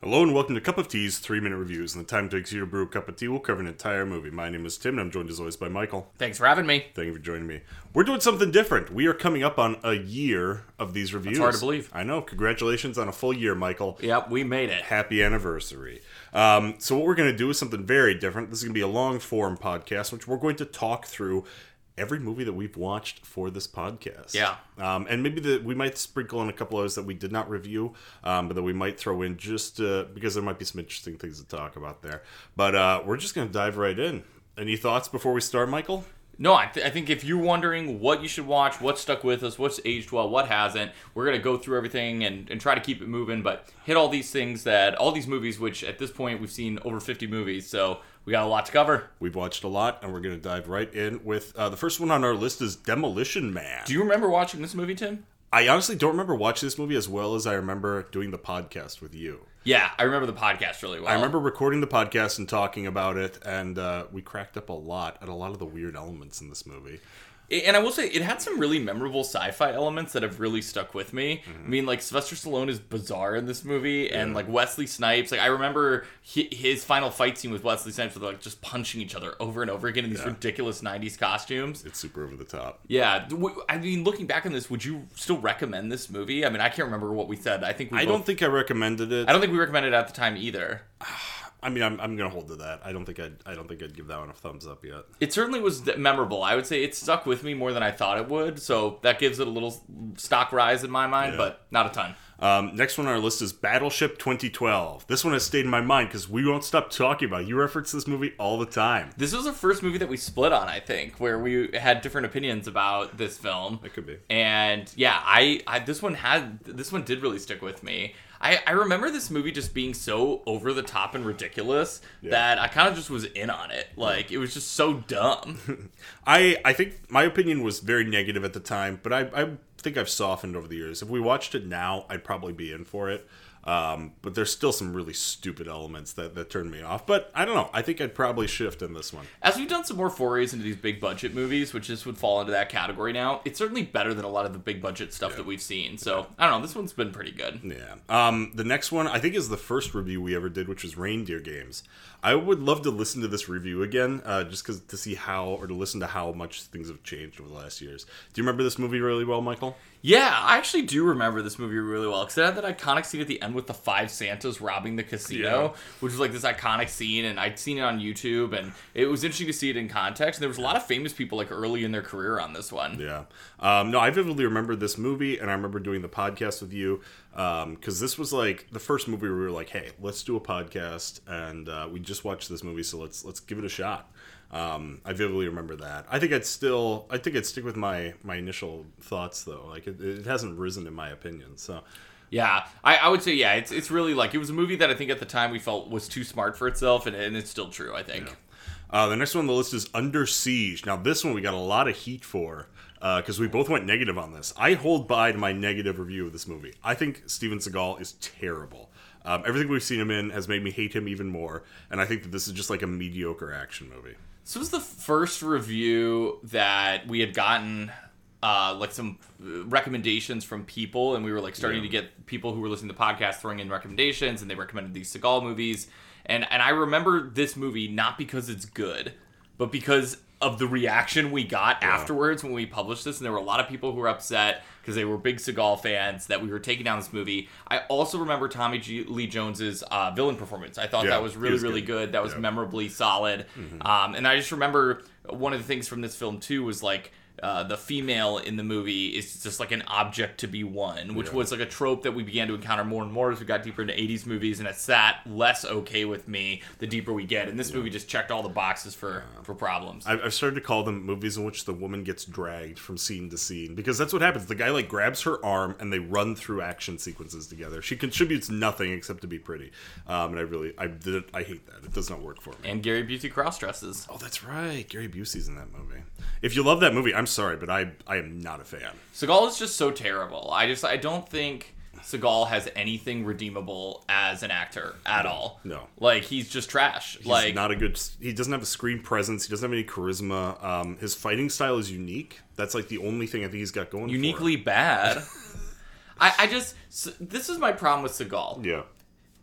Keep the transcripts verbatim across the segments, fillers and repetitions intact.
Hello and welcome to Cup of Tea's three minute reviews. And the time it takes you to brew a cup of tea, we'll cover an entire movie. My name is Tim, and I'm joined as always by Michael. Thanks for having me. Thank you for joining me. We're doing something different. We are coming up on a year of these reviews. It's hard to believe. I know. Congratulations on a full year, Michael. Yep, we made it. Happy anniversary. Um, so what we're going to do is something very different. This is going to be a long-form podcast, which we're going to talk through every movie that we've watched for this podcast. Yeah. Um, and maybe the, we might sprinkle in a couple of those that we did not review, um, but that we might throw in just uh, because there might be some interesting things to talk about there. But uh, we're just going to dive right in. Any thoughts before we start, Michael? No, I, th- I think if you're wondering what you should watch, what stuck with us, what's aged well, what hasn't, we're going to go through everything and, and try to keep it moving, but hit all these things that, all these movies, which at this point we've seen over fifty movies, so we got a lot to cover. We've watched a lot, and we're going to dive right in with, uh, the first one on our list is Demolition Man. Do you remember watching this movie, Tim? I honestly don't remember watching this movie as well as I remember doing the podcast with you. Yeah, I remember the podcast really well. I remember recording the podcast and talking about it, and uh, we cracked up a lot at a lot of the weird elements in this movie. And I will say, it had some really memorable sci-fi elements that have really stuck with me. Mm-hmm. I mean, like, Sylvester Stallone is bizarre in this movie, yeah. and, like, Wesley Snipes. Like, I remember his final fight scene with Wesley Snipes with, like, just punching each other over and over again in these yeah. ridiculous nineties costumes. It's super over the top. Yeah. I mean, looking back on this, would you still recommend this movie? I mean, I can't remember what we said. I think we I both... don't think I recommended it. I don't think we recommended it at the time either. I mean, I'm I'm gonna hold to that. I don't think I'd I don't think I'd give that one a thumbs up yet. It certainly was memorable. I would say it stuck with me more than I thought it would. So that gives it a little stock rise in my mind, yeah. but not a ton. Um, next one on our list is Battleship twenty twelve. This one has stayed in my mind because we won't stop talking about it. You reference this movie all the time. This was the first movie that we split on, I think, where we had different opinions about this film. It could be. And yeah, I, I this one had this one did really stick with me. I, I remember this movie just being so over the top and ridiculous yeah. that I kind of just was in on it. Like, it was just so dumb. I I think my opinion was very negative at the time, but I I think I've softened over the years. If we watched it now, I'd probably be in for it. Um, but there's still some really stupid elements that, that turn me off. But I don't know. I think I'd probably shift in this one. As we've done some more forays into these big budget movies, which this would fall into that category now, it's certainly better than a lot of the big budget stuff yeah. that we've seen. So, I don't know. This one's been pretty good. Yeah. Um, the next one, I think, is the first review we ever did, which was Reindeer Games. I would love to listen to this review again, uh, just cause, to see how, or to listen to how much things have changed over the last years. Do you remember this movie really well, Michael? Yeah, I actually do remember this movie really well, because it had that iconic scene at the end with the five Santas robbing the casino, yeah. which was like this iconic scene, and I'd seen it on YouTube, and it was interesting to see it in context, and there was a lot of famous people like early in their career on this one. Yeah. Um, no, I vividly remember this movie, and I remember doing the podcast with you, because um, this was like the first movie where we were like, hey, let's do a podcast, and uh, we just watched this movie, so let's let's give it a shot. Um, I vividly remember that. I think I'd still, I think I'd stick with my, my initial thoughts though. Like it, it hasn't risen in my opinion. So, yeah, I, I would say yeah. It's it's really like it was a movie that I think at the time we felt was too smart for itself, and, and it's still true. I think. Yeah. Uh, the next one on the list is Under Siege. Now this one we got a lot of heat for because uh, we both went negative on this. I hold by to my negative review of this movie. I think Steven Seagal is terrible. Um, everything we've seen him in has made me hate him even more, and I think that this is just like a mediocre action movie. This was the first review that we had gotten, uh, like some recommendations from people, and we were like starting yeah. to get people who were listening to the podcast throwing in recommendations, and they recommended these Seagal movies. And and I remember this movie not because it's good, but because of the reaction we got yeah. afterwards when we published this, and there were a lot of people who were upset because they were big Seagal fans that we were taking down this movie. I also remember Tommy G- Lee Jones's uh, villain performance. I thought yeah, that was really, was really good. good. That was yeah. memorably solid. Mm-hmm. Um, and I just remember one of the things from this film, too, was like, Uh, the female in the movie is just like an object to be won, which yeah. was like a trope that we began to encounter more and more as we got deeper into eighties movies, and it's that less okay with me the deeper we get. And this yeah. movie just checked all the boxes for, yeah. for problems. I've started to call them movies in which the woman gets dragged from scene to scene, because that's what happens. The guy like grabs her arm and they run through action sequences together. She contributes nothing except to be pretty, um, and I really I did I hate that. It does not work for me. And Gary Busey cross dresses. Oh, that's right. Gary Busey's in that movie. If you love that movie, I'm sorry, but I I am not a fan. Seagal is just so terrible. I just I don't think Seagal has anything redeemable as an actor at no, all. No, like he's just trash. He's like not a good. He doesn't have a screen presence. He doesn't have any charisma. Um, his fighting style is unique. That's like the only thing I think he's got going. Uniquely for him. bad. I I just this is my problem with Seagal. Yeah.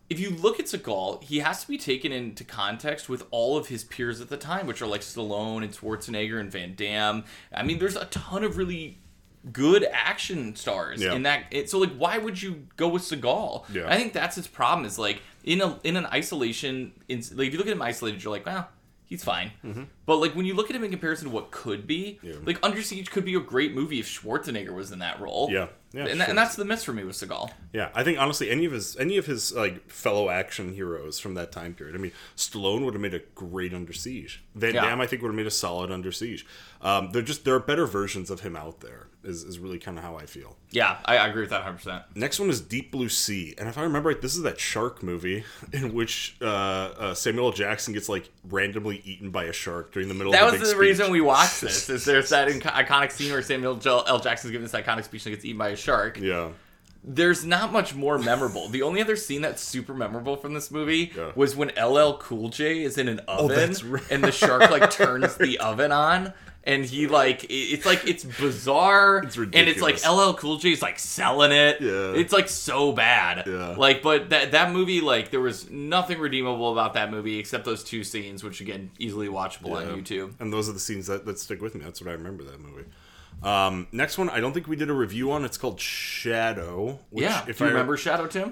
if you look at Seagal, he has to be taken into context with all of his peers at the time, which are like Stallone and Schwarzenegger and Van Damme. I mean, there's a ton of really good action stars yeah. in that. It, so like, why would you go with Seagal? Yeah. I think that's his problem. Is like in a in an isolation. In, like if you look at him isolated, you're like, well, he's fine. Mm-hmm. But like when you look at him in comparison to what could be, yeah. like Under Siege could be a great movie if Schwarzenegger was in that role. Yeah. Yeah, and, sure. that, and that's the miss for me with Seagal. Yeah, I think honestly, any of his any of his like fellow action heroes from that time period. I mean, Stallone would have made a great Under Siege. Van yeah. Damme, I think, would have made a solid Under Siege. Um, they're just there are better versions of him out there. Is is really kind of how I feel. Yeah, I, I agree with that one hundred percent. Next one is Deep Blue Sea, and if I remember right, this is that shark movie in which uh, uh, Samuel L. Jackson gets like randomly eaten by a shark during the middle. That of a was big the speech. reason we watched this. Is there's that inc- iconic scene where Samuel L. Jackson's giving this iconic speech and gets eaten by a shark. Yeah. There's not much more memorable. The only other scene that's super memorable from this movie yeah. was when L L Cool J is in an oven oh, that's right. and the shark like turns the oven on and he like it's like it's bizarre it's and it's like L L Cool J is like selling it. Yeah. It's like so bad. Yeah. Like but that that movie like there was nothing redeemable about that movie except those two scenes which again easily watchable yeah. on YouTube. And those are the scenes that, that stick with me. That's what I remember that movie. Um, next one, I don't think we did a review on. It's called Shadow. Which, yeah. If Do you I remember Shadow, Tim?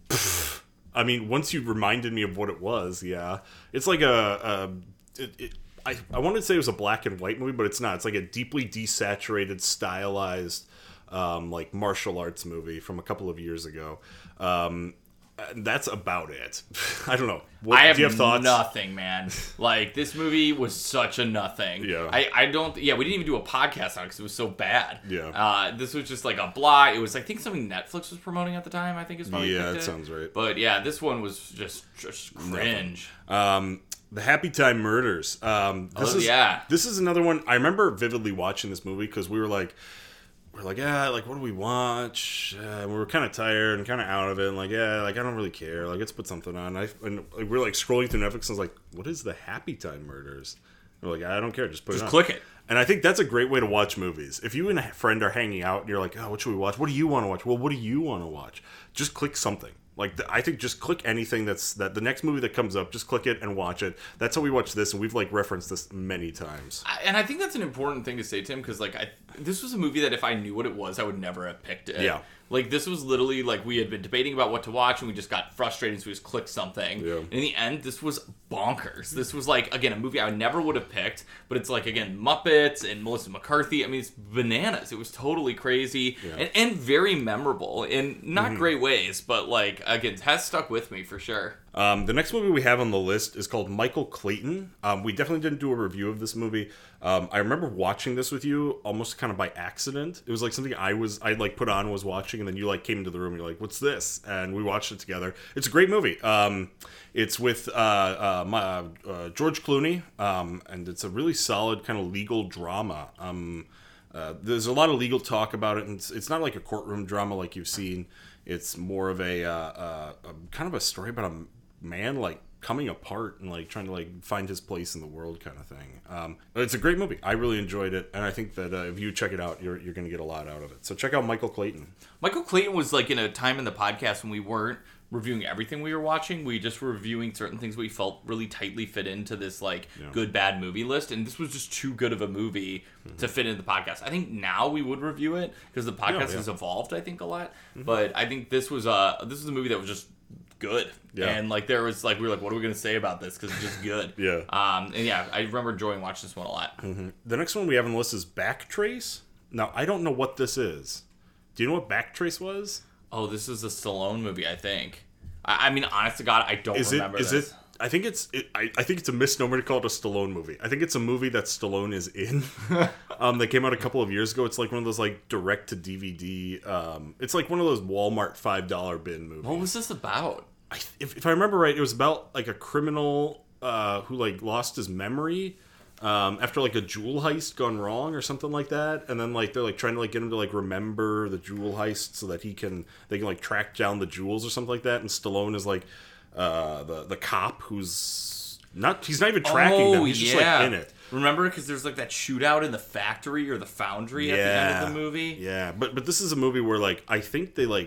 I mean, once you reminded me of what it was, yeah, it's like a. a it, it, I I wanted to say it was a black and white movie, but it's not. It's like a deeply desaturated, stylized, um, like martial arts movie from a couple of years ago. Um, and that's about it. I don't know. What, I have, do you have thoughts? nothing, man. Like, this movie was such a nothing. Yeah. I, I don't... Yeah, we didn't even do a podcast on it because it was so bad. Yeah. Uh, this was just like a blah. It was, I think, something Netflix was promoting at the time, I think is probably Yeah, picked that it. sounds right. But yeah, this one was just, just cringe. Um, the Happy Time Murders. Um, this Oh, is, yeah. This is another one. I remember vividly watching this movie because we were like... We're like, yeah, like, what do we watch? Uh, we were kind of tired and kind of out of it. And like, yeah, like, I don't really care. Like, let's put something on. I, and like, we're like scrolling through Netflix and I was like, what is the Happy Time Murders? And we're like, I don't care. Just put Just it on. click it. And I think that's a great way to watch movies. If you and a friend are hanging out and you're like, oh, what should we watch? What do you want to watch? Well, what do you want to watch? Just click something. Like, the, I think just click anything that's that the next movie that comes up, just click it and watch it. That's how we watch this, and we've like referenced this many times. I, and I think that's an important thing to say, Tim, because like I, this was a movie that if I knew what it was, I would never have picked it. Yeah. Like, this was literally, like, we had been debating about what to watch, and we just got frustrated, so we just clicked something. Yeah. In the end, this was bonkers. This was, like, again, a movie I never would have picked, but it's, like, again, Muppets and Melissa McCarthy. I mean, it's bananas. It was totally crazy Yeah. and, and very memorable in not Mm-hmm. great ways, but, like, again, it has stuck with me for sure. Um, the next movie we have on the list is called Michael Clayton. Um, we definitely didn't do a review of this movie. Um, I remember watching this with you almost kind of by accident. It was like something I was I like put on, was watching, and then you like came into the room and you're like, "What's this?" And we watched it together. It's a great movie. Um, it's with uh, uh, my, uh, George Clooney, um, and it's a really solid kind of legal drama. Um, uh, there's a lot of legal talk about it, and it's, it's not like a courtroom drama like you've seen. It's more of a, uh, uh, a kind of a story about a man like coming apart and like trying to like find his place in the world kind of thing. Um, but it's a great movie. I really enjoyed it, and I think that uh, if you check it out, you're you're going to get a lot out of it. So check out Michael Clayton. Michael Clayton was like in a time in the podcast when we weren't reviewing everything we were watching. We just were reviewing certain things we felt really tightly fit into this like Yeah. good bad movie list, and this was just too good of a movie mm-hmm. to fit into the podcast. I think now we would review it because the podcast Yeah, yeah. has evolved, I think, a lot. Mm-hmm. But I think this was uh this was a movie that was just good. Yeah. And like there was like we were like, what are we gonna say about this? Because it's just good. Yeah. Um and yeah, I remember enjoying watching this one a lot. Mm-hmm. The next one we have on the list is Backtrace. Now I don't know what this is. Do you know what Backtrace was? Oh, this is a Stallone movie, I think. I, I mean, honest to God, I don't Is remember it? Is this. it? I think it's. It, I, I think it's a misnomer to call it a Stallone movie. I think it's a movie that Stallone is in. um, that came out a couple of years ago. It's like one of those like direct to D V D. Um, it's like one of those Walmart five dollar bin movies. What was this about? I, if, if I remember right, it was about like a criminal uh, who like lost his memory um, after like a jewel heist gone wrong or something like that, and then like they're like trying to like get him to like remember the jewel heist so that he can they can like track down the jewels or something like that. And Stallone is like uh, the the cop who's not he's not even tracking oh, them. He's just yeah. like in it. Remember, because there's like that shootout in the factory or the foundry Yeah, at the end of the movie. Yeah, but but this is a movie where like I think they like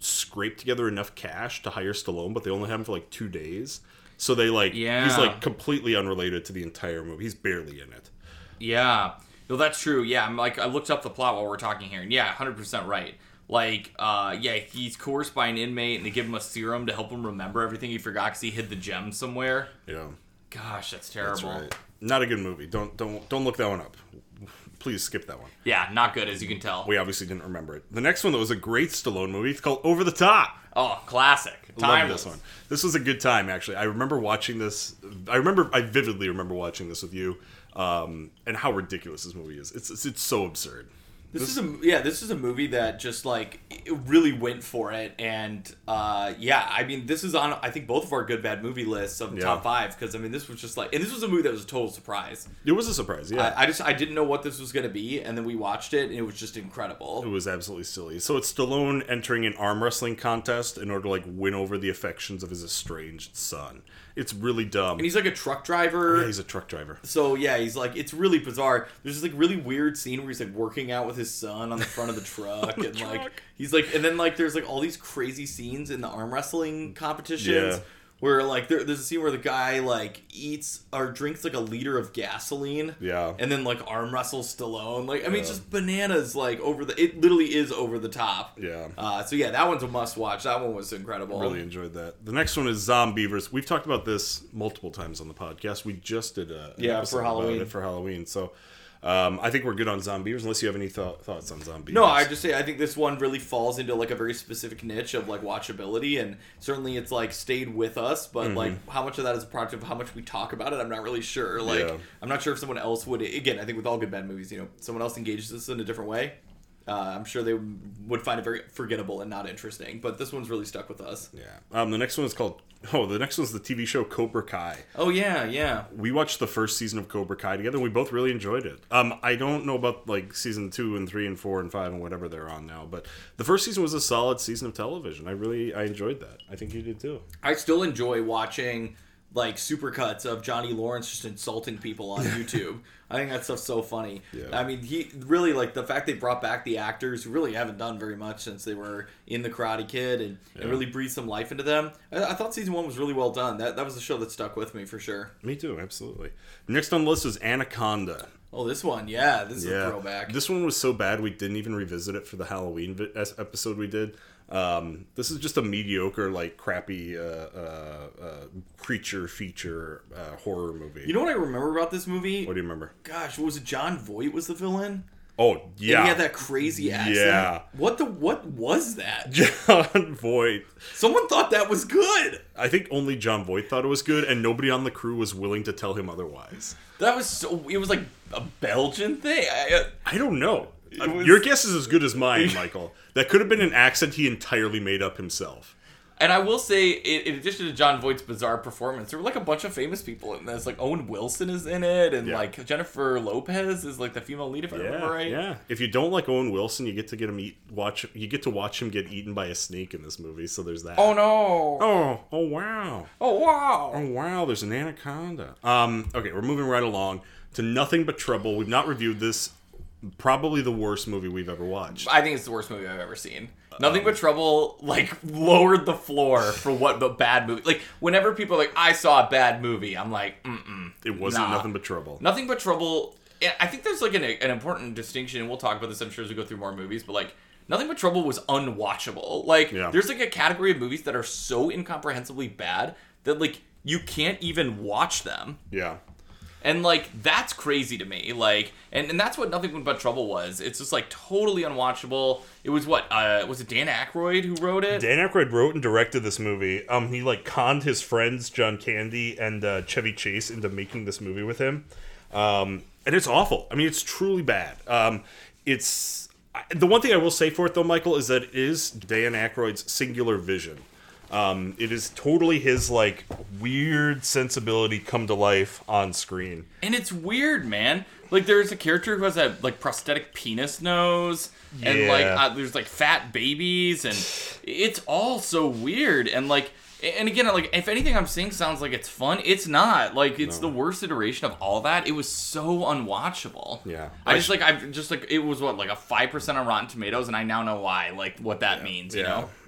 scrape together enough cash to hire Stallone, but they only have him for like two days. So they like Yeah. he's like completely unrelated to the entire movie. He's barely in it. Yeah. No, that's true. Yeah, I'm like I looked up the plot while we're talking here, and yeah, one hundred percent right. Like, uh, yeah, he's coerced by an inmate, and they give him a serum to help him remember everything he forgot because he hid the gem somewhere. Yeah. Gosh, that's terrible. That's right. Not a good movie. Don't don't don't look that one up. Please skip that one. Yeah, not good, as you can tell. We obviously didn't remember it. The next one that was a great Stallone movie. It's called Over the Top. Oh, classic. Love Timeless. this one. This was a good time, actually. I remember watching this. I remember. I vividly remember watching this with you, um, and how ridiculous this movie is. It's it's, it's so absurd. This, this is a yeah. This is a movie that just like it really went for it, and uh, yeah. I mean, this is on I think both of our good bad movie lists of the Yeah. top five because I mean, this was just like, and this was a movie that was a total surprise. It was a surprise. Yeah. I, I just I didn't know what this was going to be, and then we watched it, and it was just incredible. It was absolutely silly. So it's Stallone entering an arm wrestling contest in order to like win over the affections of his estranged son. It's really dumb. And he's like a truck driver. Yeah, he's a truck driver. So yeah, he's like it's really bizarre. There's this like really weird scene where he's like working out with his son on the front of the truck, the and truck. like he's like, and then like there's like all these crazy scenes in the arm wrestling competitions. Yeah. Where like there, there's a scene where the guy like eats or drinks like a liter of gasoline, Yeah. and then like arm wrestles Stallone. Like I mean, it's just bananas. Like over the, it literally is over the top. Yeah. Uh, so yeah, that one's a must watch. That one was incredible. Really enjoyed that. The next one is Zombievers. We've talked about this multiple times on the podcast. We just did a an Yeah, episode for about Halloween. it for Halloween. So um, I think we're good on Zombievers, unless you have any th- thoughts on Zombievers. No, I just say I think this one really falls into like a very specific niche of like watchability, and certainly it's like stayed with us. But Mm-hmm. like how much of that is a product of how much we talk about it, I'm not really sure. Like Yeah. I'm not sure if someone else would. Again, I think with all good bad movies, you know, someone else engages this in a different way. Uh, I'm sure they would find it very forgettable and not interesting. But this one's really stuck with us. Yeah. Um, the next one is called. Oh, the next one's the T V show Cobra Kai. Oh yeah, yeah. We watched the first season of Cobra Kai together, and we both really enjoyed it. Um, I don't know about like season two and three and four and five and whatever they're on now, but the first season was a solid season of television. I really I enjoyed that. I think you did too. I still enjoy watching like supercuts of Johnny Lawrence just insulting people on YouTube. I think that stuff's so funny. Yeah. I mean, he really like the fact they brought back the actors who really haven't done very much since they were in The Karate Kid and, Yeah. and really breathed some life into them. I, I thought season one was really well done. That that was the show that stuck with me for sure. Me too, absolutely. Next on the list is Anaconda. Oh, this one, yeah, this is Yeah, a throwback. This one was so bad we didn't even revisit it for the Halloween vi- es- episode we did. Um, this is just a mediocre, like crappy uh, uh, uh, creature feature uh, horror movie. You know what I remember about this movie? What do you remember? Gosh, what was it? John Voight was the villain. Oh yeah, And he had that crazy accent. Yeah. What the? What was that? John Voight. Someone thought that was good. I think only John Voight thought it was good, and nobody on the crew was willing to tell him otherwise. That was so. It was like a Belgian thing. I, uh, I don't know. Uh, was- Your guess is as good as mine, Michael. That could have been an accent he entirely made up himself. and I will say, in, in addition to John Voight's bizarre performance, there were like a bunch of famous people in this. Like Owen Wilson is in it, and Yeah. like Jennifer Lopez is like the female lead, if I remember right. Yeah. If you don't like Owen Wilson, you get to get him eat. Watch. You get to watch him get eaten by a snake in this movie. So there's that. Oh no! Oh. Oh wow. Oh wow! Oh wow. There's an anaconda. Um. Okay, we're moving right along to Nothing But Trouble. We've not reviewed this. Probably the worst movie we've ever watched. I think it's the worst movie I've ever seen. Nothing But Trouble, like, lowered the floor for what the bad movie. Like, whenever people are like, I saw a bad movie, I'm like, mm-mm. It wasn't nah. Nothing But Trouble. Nothing But Trouble. I think there's, like, an, an important distinction, and we'll talk about this, I'm sure, as we go through more movies, but, like, Nothing But Trouble was unwatchable. Like, Yeah. there's, like, a category of movies that are so incomprehensibly bad that, like, you can't even watch them. Yeah. And, like, that's crazy to me. Like, and, and that's what Nothing But Trouble was. It's just, like, totally unwatchable. It was what, uh, was it Dan Aykroyd who wrote it? Dan Aykroyd wrote and directed this movie. Um, he like conned his friends John Candy and uh, Chevy Chase into making this movie with him, um, and it's awful. I mean, it's truly bad. Um, it's I- the one thing I will say for it though, Michael, is that it is Dan Aykroyd's singular vision. Um, it is totally his like weird sensibility come to life on screen. And it's weird, man. Like, there's a character who has a, like, prosthetic penis nose. And, Yeah. like, uh, there's, like, fat babies. And it's all so weird. And, like, and again, like, if anything I'm saying sounds like it's fun, it's not. Like, it's No. the worst iteration of all that. It was so unwatchable. Yeah. I just, like, I just, like, it was, what, like, a five percent on Rotten Tomatoes. And I now know why, like, what that means, you know?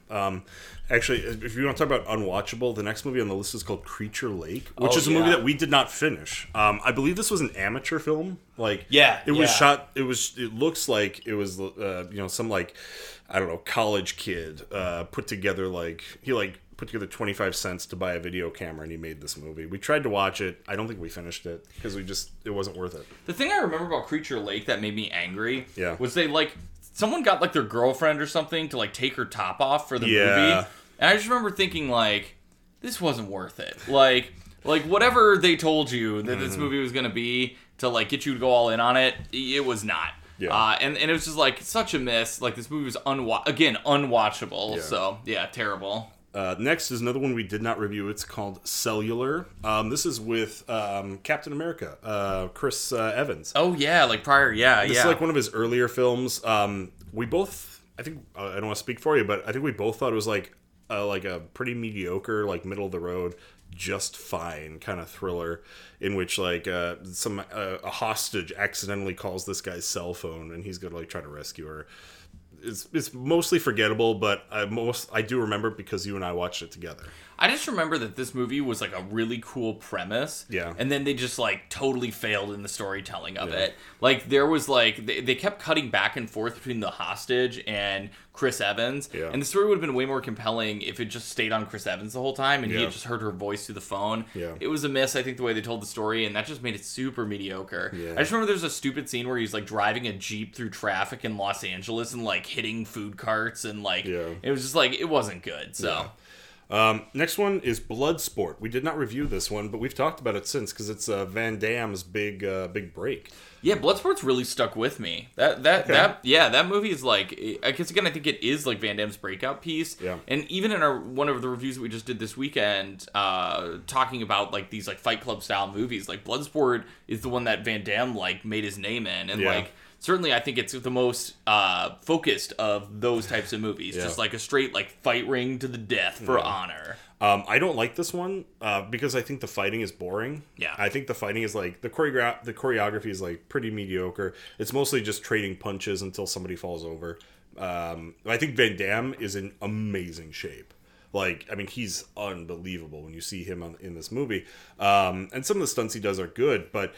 Um, actually, if you want to talk about unwatchable, the next movie on the list is called Creature Lake, which Oh, is a yeah. movie that we did not finish. Um, I believe this was an amateur film. Like, Yeah, it was yeah. shot. It was. It looks like it was. Uh, you know, some like, I don't know, college kid uh, put together like he like put together twenty-five cents to buy a video camera, and he made this movie. We tried to watch it. I don't think we finished it because we just it wasn't worth it. The thing I remember about Creature Lake that made me angry Yeah. was they like someone got like their girlfriend or something to like take her top off for the Yeah. movie, and I just remember thinking like this wasn't worth it. Like like whatever they told you that this movie was gonna be to like get you to go all in on it, it was not. Yeah. Uh, and, and it was just like such a miss. Like this movie was unwa- again unwatchable. Yeah. So yeah, terrible. Uh, next is another one we did not review. It's called Cellular. Um, this is with um, Captain America, uh, Chris uh, Evans. Oh yeah, like prior, yeah, This yeah. is like one of his earlier films. Um, we both, I think, uh, I don't want to speak for you, but I think we both thought it was like uh, like a pretty mediocre, like middle of the road, just fine kind of thriller in which like uh, some uh, a hostage accidentally calls this guy's cell phone and he's gonna like try to rescue her. It's it's mostly forgettable, but I most I do remember it because you and I watched it together. I just remember that this movie was like a really cool premise. Yeah. And then they just like totally failed in the storytelling of Yeah. it. Like there was like, they, they kept cutting back and forth between the hostage and Chris Evans. Yeah. And the story would have been way more compelling if it just stayed on Chris Evans the whole time and he Yeah. had just heard her voice through the phone. Yeah. It was a miss, I think, the way they told the story, and that just made it super mediocre. Yeah. I just remember there's a stupid scene where he's like driving a Jeep through traffic in Los Angeles and like hitting food carts and like, Yeah. it was just like, it wasn't good. So. Yeah. Um, next one is Bloodsport. We did not review this one, but we've talked about it since because it's uh, Van Damme's big uh, big break. Yeah, Bloodsport's really stuck with me. That that Okay. that yeah, that movie is like, I guess again, I think it is like Van Damme's breakout piece. Yeah. And even in our one of the reviews that we just did this weekend, uh, talking about like these like Fight Club style movies, like Bloodsport is the one that Van Damme like made his name in, and Yeah. like certainly I think it's the most uh, focused of those types of movies, Yeah. just like a straight like fight ring to the death for honor. Um, I don't like this one uh, because I think the fighting is boring. Yeah. I think the fighting is like the choreograph the choreography is like pretty mediocre. It's mostly just trading punches until somebody falls over. Um, I think Van Damme is in amazing shape. Like, I mean, he's unbelievable when you see him on, in this movie. Um, and some of the stunts he does are good, but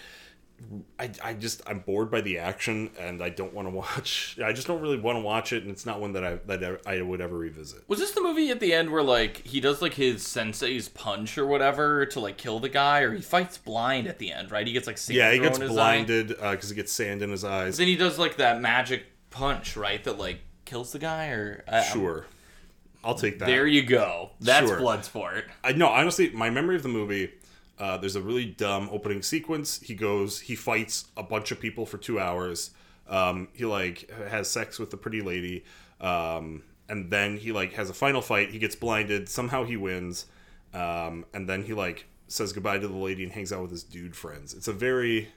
I, I just I'm bored by the action and I don't want to watch. I just don't really want to watch it, and it's not one that I that I would ever revisit. Was this the movie at the end where like he does like his sensei's punch or whatever to like kill the guy, or he fights blind at the end, right? He gets like sand Yeah, he thrown gets in his blinded because he gets sand in his eye. eyes. Then he does like that magic punch, right? That like kills the guy, or I, I'm- Sure, I'll take that. There you go. That's Sure. Bloodsport. I no, honestly, my memory of the movie. Uh, there's a really dumb opening sequence. He goes, he fights a bunch of people for two hours. Um, he like has sex with the pretty lady, um, and then he like has a final fight. He gets blinded. Somehow he wins, um, and then he like says goodbye to the lady and hangs out with his dude friends. It's a very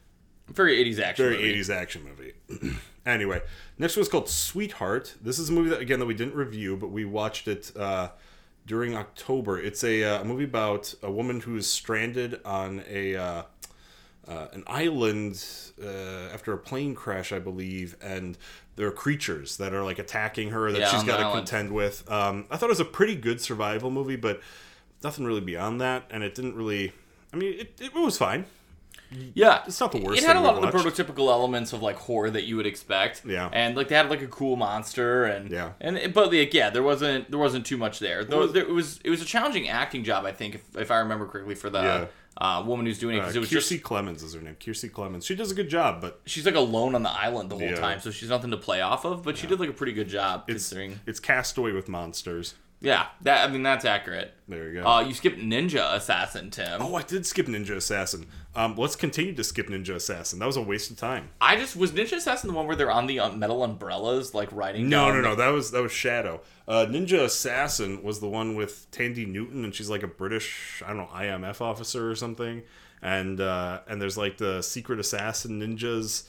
Very eighties action. very movie. eighties action movie. Anyway, next one is called Sweetheart. This is a movie that again that we didn't review, but we watched it uh, during October. It's a, uh, a movie about a woman who is stranded on a uh, uh, an island uh, after a plane crash, I believe, and there are creatures that are like attacking her that Yeah, she's on the got to island. contend with. Um, I thought it was a pretty good survival movie, but nothing really beyond that, and it didn't really. I mean, it, it was fine. Yeah, It's not the worst It had thing a lot we of the watched. prototypical elements of like horror that you would expect. Yeah. and like they had like a cool monster, and Yeah. and but like yeah, there wasn't there wasn't too much there. Though was- there, it was it was a challenging acting job, I think, if, if I remember correctly, for the Yeah. uh, woman who's doing it, Uh, because it was Kiersey just Clemens is her name. Kiersey Clemens. She does a good job, but she's like alone on the island the whole Yeah. time, so she's nothing to play off of. But she did like a pretty good job it's considering. it's Castaway with monsters. Yeah, that I mean that's accurate. There you go. Uh, you skipped Ninja Assassin, Tim. oh, I did skip Ninja Assassin. Um, let's continue to skip Ninja Assassin. That was a waste of time. I just was Ninja Assassin the one where they're on the uh, metal umbrellas, like riding. No, down no, the- no. That was that was Shadow. Uh, Ninja Assassin was the one with Tandy Newton, and she's like a British, I don't know, I M F officer or something. And uh, and there's like the secret assassin ninjas.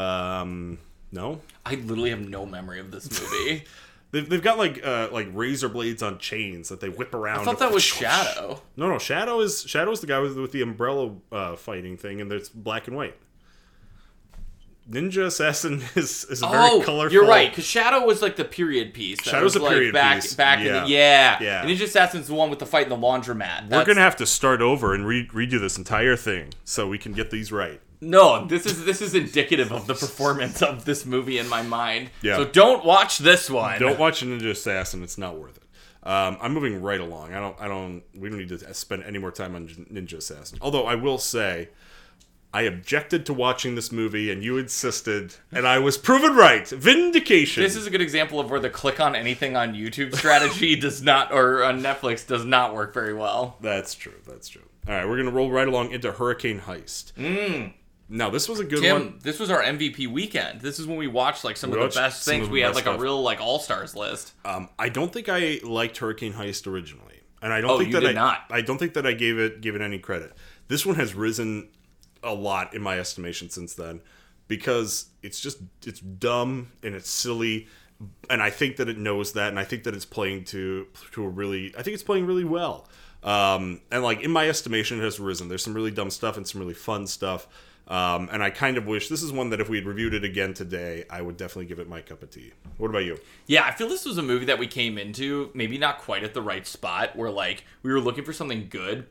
Um, no, I literally have no memory of this movie. they've, they've got like uh, like razor blades on chains that they whip around. I thought that was Shadow. No, no. Shadow is Shadow is the guy with, with the umbrella uh, fighting thing, and it's black and white. Ninja Assassin is, is a very oh, colorful. You're right, because Shadow was like the period piece. That Shadow's was, a like, period back, piece. Back yeah. in the, yeah. yeah. And Ninja Assassin's the one with the fight in the laundromat. We're That's, gonna have to start over and re- redo this entire thing so we can get these right. No, this is this is indicative of the performance of this movie in my mind. Yeah. So don't watch this one. Don't watch Ninja Assassin; it's not worth it. Um, I'm moving right along. I don't. I don't. We don't need to spend any more time on Ninja Assassin. Although I will say, I objected to watching this movie, and you insisted, and I was proven right. Vindication. This is a good example of where the click on anything on YouTube strategy does not, or on Netflix does not work very well. That's true. That's true. All right, we're gonna roll right along into Hurricane Heist. Mm. Now, this was a good Tim, one. this was our M V P weekend. This is when we watched like some We of the watched best some things. of the We had best like stuff. a real like all stars list. Um, I don't think I liked Hurricane Heist originally, and I don't Oh, think you that did I. not. I don't think that I gave it gave it any credit. This one has risen a lot in my estimation since then because it's just it's dumb and it's silly, and I think that it knows that, and I think that it's playing to to a really. I think it's playing really well. Um, and like in my estimation, it has risen. There's some really dumb stuff and some really fun stuff. Um, and I kind of wish this is one that if we had reviewed it again today, I would definitely give it my cup of tea. What about you? Yeah, I feel this was a movie that we came into maybe not quite at the right spot, where like we were looking for something good,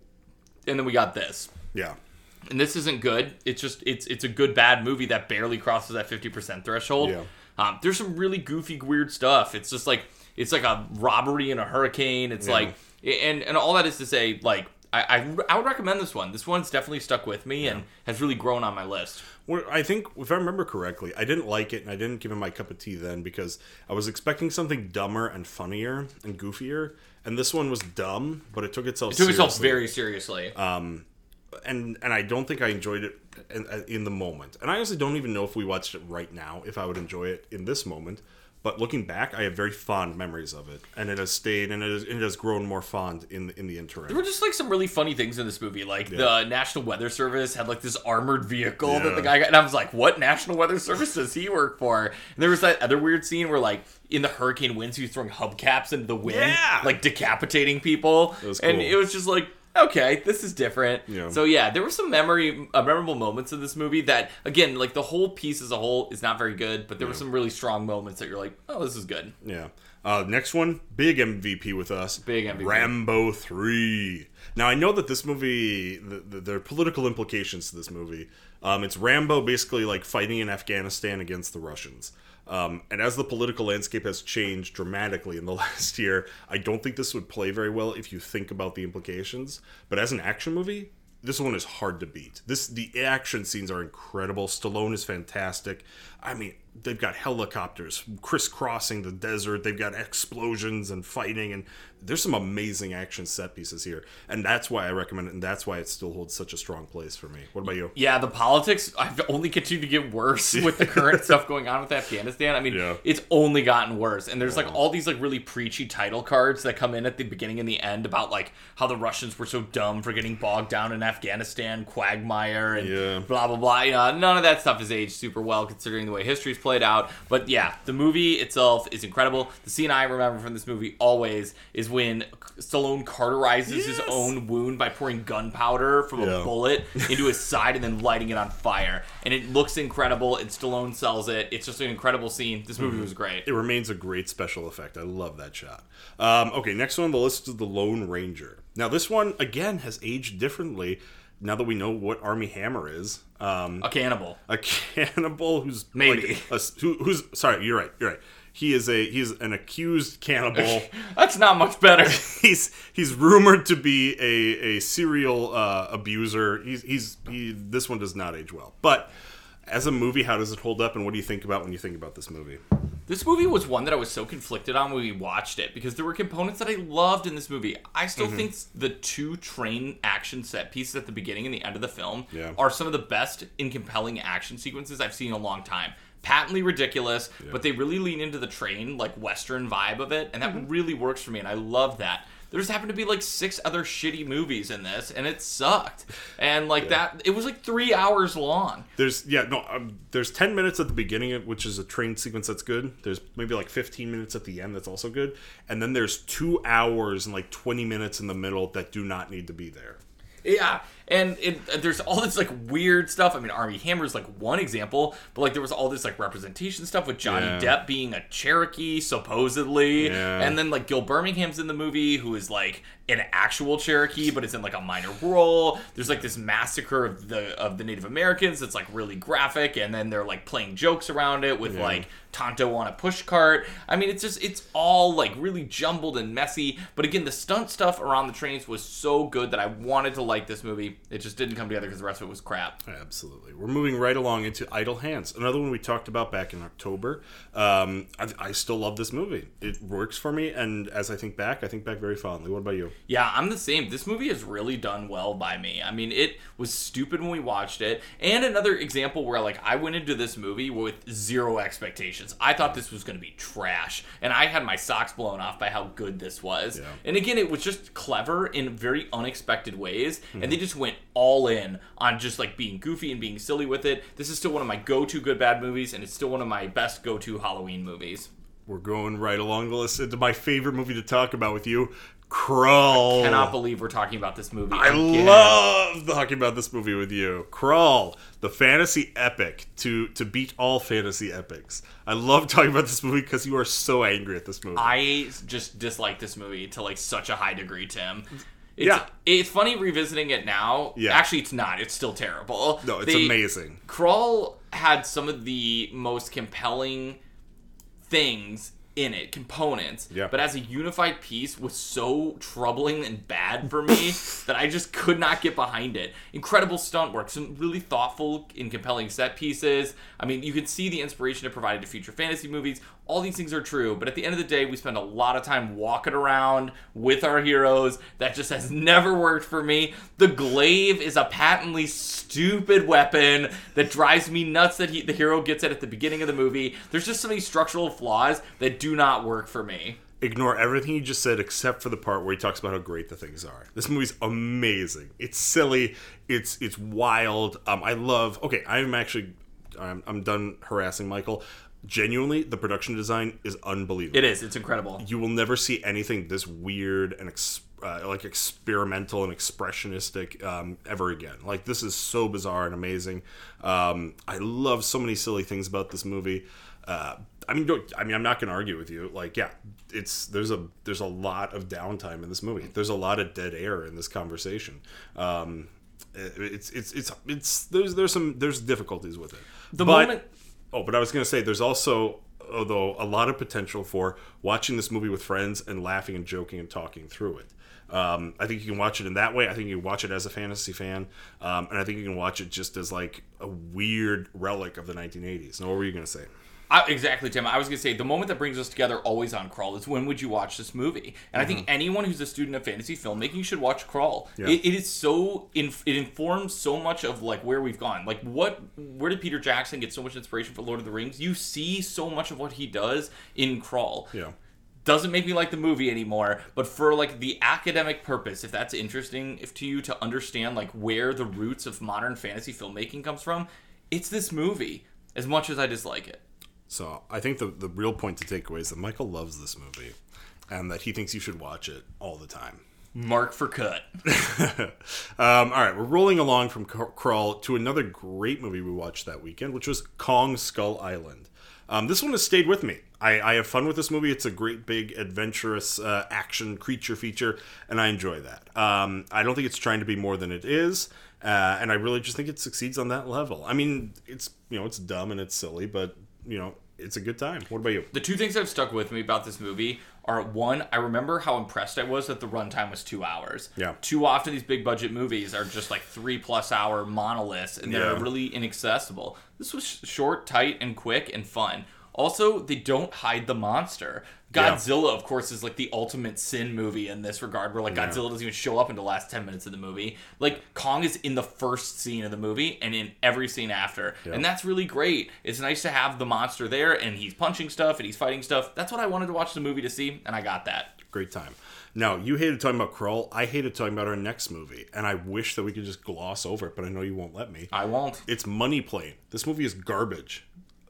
and then we got this. Yeah. And this isn't good. It's just it's it's a good bad movie that barely crosses that fifty percent threshold. Yeah. Um, there's some really goofy, weird stuff. It's just like it's like a robbery in a hurricane. It's Yeah. like and and all that is to say, like I, I I would recommend this one. This one's definitely stuck with me and has really grown on my list. Well, I think, if I remember correctly, I didn't like it and I didn't give it my cup of tea then because I was expecting something dumber and funnier and goofier. And this one was dumb, but it took itself It took seriously. itself very seriously. Um, and and I don't think I enjoyed it in, in the moment. And I honestly don't even know if we watched it right now, if I would enjoy it in this moment. But looking back, I have very fond memories of it, and it has stayed, and it has, it has grown more fond in in the interim. There were just like some really funny things in this movie. Like Yeah. the National Weather Service had like this armored vehicle Yeah. that the guy got, and I was like, "What National Weather Service does he work for?" And there was that other weird scene where like in the hurricane winds, he was throwing hubcaps into the wind, Yeah! like decapitating people, That was and cool. it was just like. Okay, this is different. Yeah. So yeah, there were some memory, uh, memorable moments in this movie that, again, like the whole piece as a whole is not very good, but there were some really strong moments that you're like, oh, this is good. Yeah. Uh, next one, big M V P with us. Big M V P. Rambo three. Now, I know that this movie, the, the, there are political implications to this movie. Um, it's Rambo basically like fighting in Afghanistan against the Russians. Um, and as the political landscape has changed dramatically in the last year, I don't think this would play very well if you think about the implications. But as an action movie, this one is hard to beat. This the action scenes are incredible. Stallone is fantastic. I mean, they've got helicopters crisscrossing the desert. They've got explosions and fighting, and there's some amazing action set pieces here. And that's why I recommend it, and that's why it still holds such a strong place for me. What about you? Yeah, the politics I've only continued to get worse with the current stuff going on with Afghanistan. I mean, Yeah. it's only gotten worse. And there's like all these like really preachy title cards that come in at the beginning and the end about like how the Russians were so dumb for getting bogged down in Afghanistan, quagmire, and Yeah. blah blah blah. You know, none of that stuff has aged super well considering the way history's played out. But yeah, the movie itself is incredible. The scene I remember from this movie always is when Stallone cauterizes his Yes. own wound by pouring gunpowder from Yeah. a bullet into his side and then lighting it on fire. And it looks incredible, and Stallone sells it. It's just an incredible scene. This movie was great. It remains a great special effect. I love that shot. Um, okay, next one on the list is The Lone Ranger. Now, this one, again, has aged differently now that we know what Armie Hammer is. Um, A cannibal. a cannibal who's Maybe. like a, who, who's sorry, you're right, you're right. He is a he's an accused cannibal. That's not much better. he's he's rumored to be a a serial uh, abuser. He's he's he. This one does not age well. But as a movie, how does it hold up? And what do you think about when you think about this movie? This movie was one that I was so conflicted on when we watched it because there were components that I loved in this movie. I still Mm-hmm. think the two train action set pieces at the beginning and the end of the film Yeah. are some of the best and compelling action sequences I've seen in a long time. Patently ridiculous, but they really lean into the train, like Western vibe of it, and that Mm-hmm. really works for me, and I love that. There just happened to be like six other shitty movies in this, and it sucked. And like that, it was like three hours long. There's yeah no um, there's ten minutes at the beginning, which is a train sequence that's good. There's maybe like fifteen minutes at the end that's also good, and then there's two hours and like twenty minutes in the middle that do not need to be there. Yeah, and it, there's all this like weird stuff. I mean, Armie Hammer's like one example, but like there was all this like representation stuff with Johnny Yeah. Depp being a Cherokee supposedly, Yeah. and then like Gil Birmingham's in the movie who is like an actual Cherokee, but it's in like a minor role. There's like this massacre of the of the Native Americans that's like really graphic, and then they're like playing jokes around it with Yeah. like Tonto on a push cart. I mean, it's just it's all like really jumbled and messy. But again, the stunt stuff around the trains was so good that I wanted to like this movie. It just didn't come together because the rest of it was crap. Absolutely. We're moving right along into Idle Hands, another one we talked about back in October. Um, I, I still love this movie. It works for me, and as I think back, I think back very fondly. What about you? Yeah, I'm the same. This movie has really done well by me. I mean, it was stupid when we watched it. And another example where, like, I went into this movie with zero expectations. I thought this was going to be trash. And I had my socks blown off by how good this was. Yeah. And again, it was just clever in very unexpected ways. Mm-hmm. And they just went all in on just, like, being goofy and being silly with it. This is still one of my go-to good bad movies, and it's still one of my best go-to Halloween movies. We're going right along the list into my favorite movie to talk about with you, Krull. I cannot believe we're talking about this movie. I again. love talking about this movie with you. Krull, the fantasy epic to to beat all fantasy epics. I love talking about this movie because you are so angry at this movie. I just dislike this movie to like such a high degree, Tim. It's, Yeah. It's funny revisiting it now. Yeah. Actually, it's not. It's still terrible. no, it's They- amazing. Krull had some of the most compelling things in it, components, Yeah. but as a unified piece was so troubling and bad for me that I just could not get behind it. Incredible stunt work, some really thoughtful and compelling set pieces. I mean, you can see the inspiration it provided to future fantasy movies. All these things are true, but at the end of the day, we spend a lot of time walking around with our heroes. That just has never worked for me. The glaive is a patently stupid weapon that drives me nuts that he, the hero gets it at the beginning of the movie. There's just so many structural flaws that do not work for me. Ignore everything you just said except for the part where he talks about how great the things are. This movie's amazing. It's silly. It's it's wild. Um, I love. Okay, I'm actually. I'm, I'm done harassing Michael. Genuinely, the production design is unbelievable. It is. It's incredible. You will never see anything this weird and ex- uh, like experimental and expressionistic um, ever again. Like, this is so bizarre and amazing. Um, I love so many silly things about this movie. Uh, I mean, don't, I mean, I'm not going to argue with you. Like, yeah, it's there's a there's a lot of downtime in this movie. There's a lot of dead air in this conversation. Um, it's it's it's it's there's there's some there's difficulties with it. The but, moment. Oh, but I was going to say, there's also, although, a lot of potential for watching this movie with friends and laughing and joking and talking through it. Um, I think you can watch it in that way. I think you can watch it as a fantasy fan. Um, and I think you can watch it just as, like, a weird relic of the nineteen eighties. Now, what were you going to say? I, exactly, Tim. I was going to say, the moment that brings us together always on Krull is when would you watch this movie? And mm-hmm. I think anyone who's a student of fantasy filmmaking should watch Krull. Yeah. It, it is so, inf- it informs so much of like where we've gone. Like what, where did Peter Jackson get so much inspiration for Lord of the Rings? You see so much of what he does in Krull. Yeah. Doesn't make me like the movie anymore, but for like the academic purpose, if that's interesting if to you to understand like where the roots of modern fantasy filmmaking comes from, it's this movie as much as I dislike it. So I think the, the real point to take away is that Michael loves this movie and that he thinks you should watch it all the time. Mark for cut. um, all right, we're rolling along from Krull to another great movie we watched that weekend, which was Kong Skull Island. Um, this one has stayed with me. I, I have fun with this movie. It's a great, big, adventurous uh, action creature feature, and I enjoy that. Um, I don't think it's trying to be more than it is, uh, and I really just think it succeeds on that level. I mean, it's you know, it's dumb and it's silly, but you know, it's a good time. What about you? The two things that have stuck with me about this movie are, one, I remember how impressed I was that the runtime was two hours. Yeah. Too often these big budget movies are just like three plus hour monoliths, and they're Yeah. really inaccessible. This was short, tight, and quick and fun. Also, they don't hide the monster. Godzilla, yeah. of course, is like the ultimate sin movie in this regard, where like yeah. Godzilla doesn't even show up in the last ten minutes of the movie. Like, Kong is in the first scene of the movie and in every scene after. Yeah. And that's really great. It's nice to have the monster there, and he's punching stuff, and he's fighting stuff. That's what I wanted to watch the movie to see, and I got that. Great time. Now, you hated talking about Krull. I hated talking about our next movie, and I wish that we could just gloss over it, but I know you won't let me. I won't. It's Money Plane. This movie is garbage.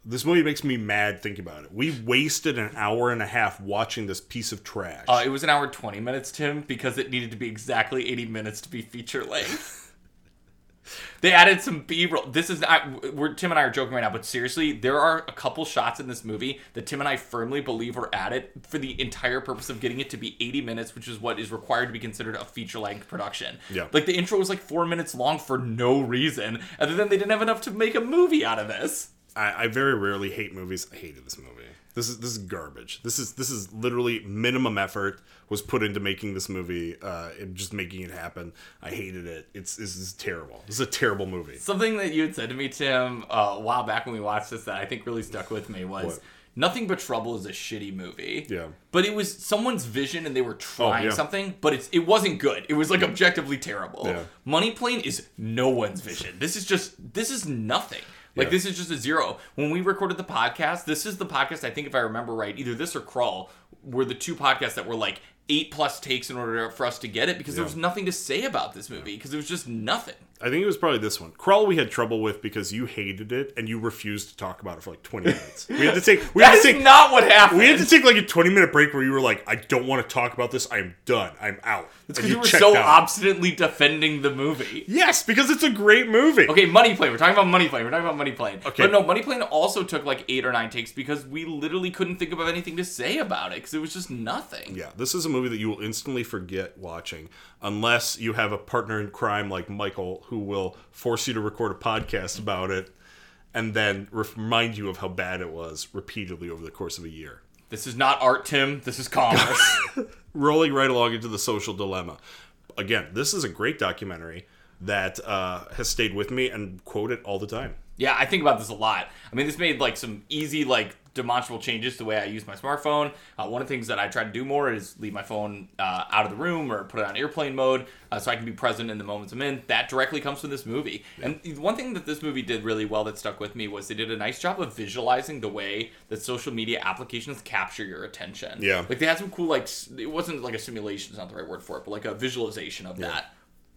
This movie makes me mad thinking about it. We wasted an hour and a half watching this piece of trash. Uh, it was an hour and twenty minutes, Tim, because it needed to be exactly eighty minutes to be feature length. They added some B-roll. This is not, we're, Tim and I are joking right now, but seriously, there are a couple shots in this movie that Tim and I firmly believe were added for the entire purpose of getting it to be eighty minutes, which is what is required to be considered a feature-length production. Yeah. Like, the intro was like four minutes long for no reason, other than they didn't have enough to make a movie out of this. I, I very rarely hate movies. I hated this movie. This is this is garbage. This is this is literally minimum effort was put into making this movie, uh, and just making it happen. I hated it. It's this is terrible. This is a terrible movie. Something that you had said to me, Tim, uh, a while back when we watched this that I think really stuck with me was What? Nothing But Trouble is a shitty movie. Yeah. But it was someone's vision and they were trying Oh, yeah. something, but it's it wasn't good. It was like objectively terrible. Yeah. Money Plane is no one's vision. This is just this is nothing. Like, Yeah. this is just a zero. When we recorded the podcast, this is the podcast, I think if I remember right, either this or Crawl were the two podcasts that were like eight plus takes in order for us to get it, because Yeah. there was nothing to say about this movie, because it was just nothing. I think it was probably this one. Crawl we had trouble with because you hated it and you refused to talk about it for like twenty minutes. We had to take we That had is to take not what happened. we had to take like a twenty minute break where you were like, I don't want to talk about this. I'm done. I'm out. It's And because you were checked so out. obstinately defending the movie. Yes, because it's a great movie. Okay, Money Plane. We're talking about Money Plane. We're talking about Money Plane. Okay. But no, Money Plane also took like eight or nine takes because we literally couldn't think of anything to say about it because it was just nothing. Yeah, this is a movie that you will instantly forget watching unless you have a partner in crime like Michael who will force you to record a podcast about it and then remind you of how bad it was repeatedly over the course of a year. This is not art, Tim. This is commerce. Rolling right along into The Social Dilemma. Again, this is a great documentary that uh, has stayed with me and quote it all the time. Yeah, I think about this a lot. I mean, this made like some easy, like demonstrable changes to the way I use my smartphone. Uh, one of the things that I try to do more is leave my phone uh, out of the room or put it on airplane mode uh, so I can be present in the moments I'm in. That directly comes from this movie. Yeah. And one thing that this movie did really well that stuck with me was they did a nice job of visualizing the way that social media applications capture your attention. Yeah. Like they had some cool, like, it wasn't like a simulation, is not the right word for it, but like a visualization of yeah. that.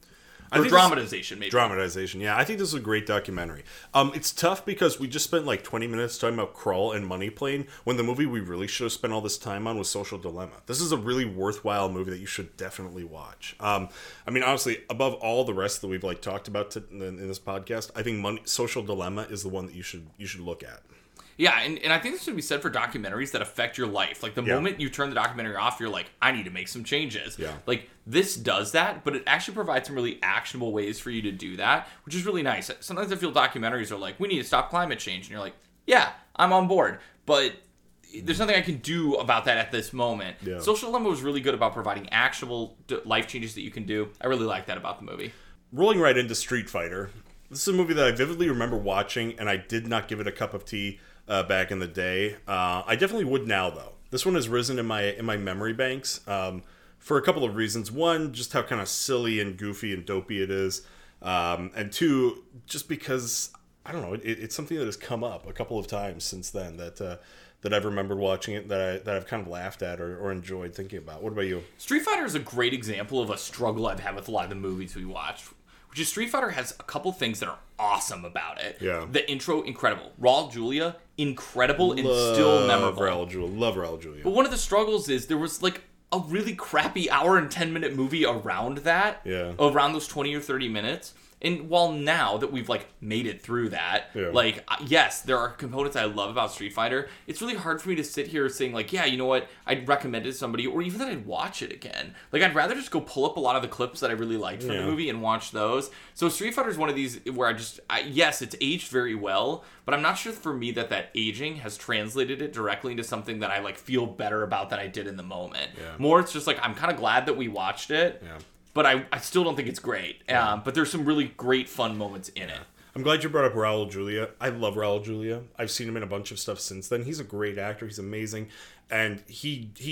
Or dramatization, maybe. Dramatization, yeah. I think this is a great documentary. Um, it's tough because we just spent like twenty minutes talking about Crawl and Money Plane when the movie we really should have spent all this time on was Social Dilemma. This is a really worthwhile movie that you should definitely watch. Um, I mean, honestly, above all the rest that we've like talked about to, in, in this podcast, I think Money, Social Dilemma is the one that you should you should look at. Yeah, and, and I think this should be said for documentaries that affect your life. Like, the yeah. moment you turn the documentary off, you're like, I need to make some changes. Yeah. Like, this does that, but it actually provides some really actionable ways for you to do that, which is really nice. Sometimes I feel documentaries are like, we need to stop climate change. And you're like, yeah, I'm on board. But there's nothing I can do about that at this moment. Yeah. Social Dilemma was really good about providing actionable life changes that you can do. I really like that about the movie. Rolling right into Street Fighter. This is a movie that I vividly remember watching, and I did not give it a cup of tea Uh, back in the day. Uh, I definitely would now, though. This one has risen in my in my memory banks um, for a couple of reasons. One, just how kind of silly and goofy and dopey it is. Um, and two, just because, I don't know, it, it's something that has come up a couple of times since then that uh, that I've remembered watching it, that, I, that I've kind of laughed at or, or enjoyed thinking about. What about you? Street Fighter is a great example of a struggle I've had with a lot of the movies we watched. Which is Street Fighter has a couple things that are awesome about it. Yeah. The intro, incredible. Raul Julia, incredible and Love still memorable. Raul Julia. Love Raul Julia. But one of the struggles is there was like a really crappy hour and ten minute movie around that. Yeah. Around those twenty or thirty minutes. And while now that we've like made it through that, Yeah. like yes, there are components I love about Street Fighter. It's really hard for me to sit here saying like, yeah, you know what, I'd recommend it to somebody, or even that I'd watch it again. Like I'd rather just go pull up a lot of the clips that I really liked from Yeah. the movie and watch those. So Street Fighter is one of these where I just, I, yes, it's aged very well, but I'm not sure for me that that aging has translated it directly into something that I like feel better about than I did in the moment. Yeah. More, it's just like I'm kind of glad that we watched it. Yeah. But I, I still don't think it's great. Yeah. Um, but there's some really great fun moments in it. I'm glad you brought up Raul Julia. I love Raul Julia. I've seen him in a bunch of stuff since then. He's a great actor. He's amazing. And he he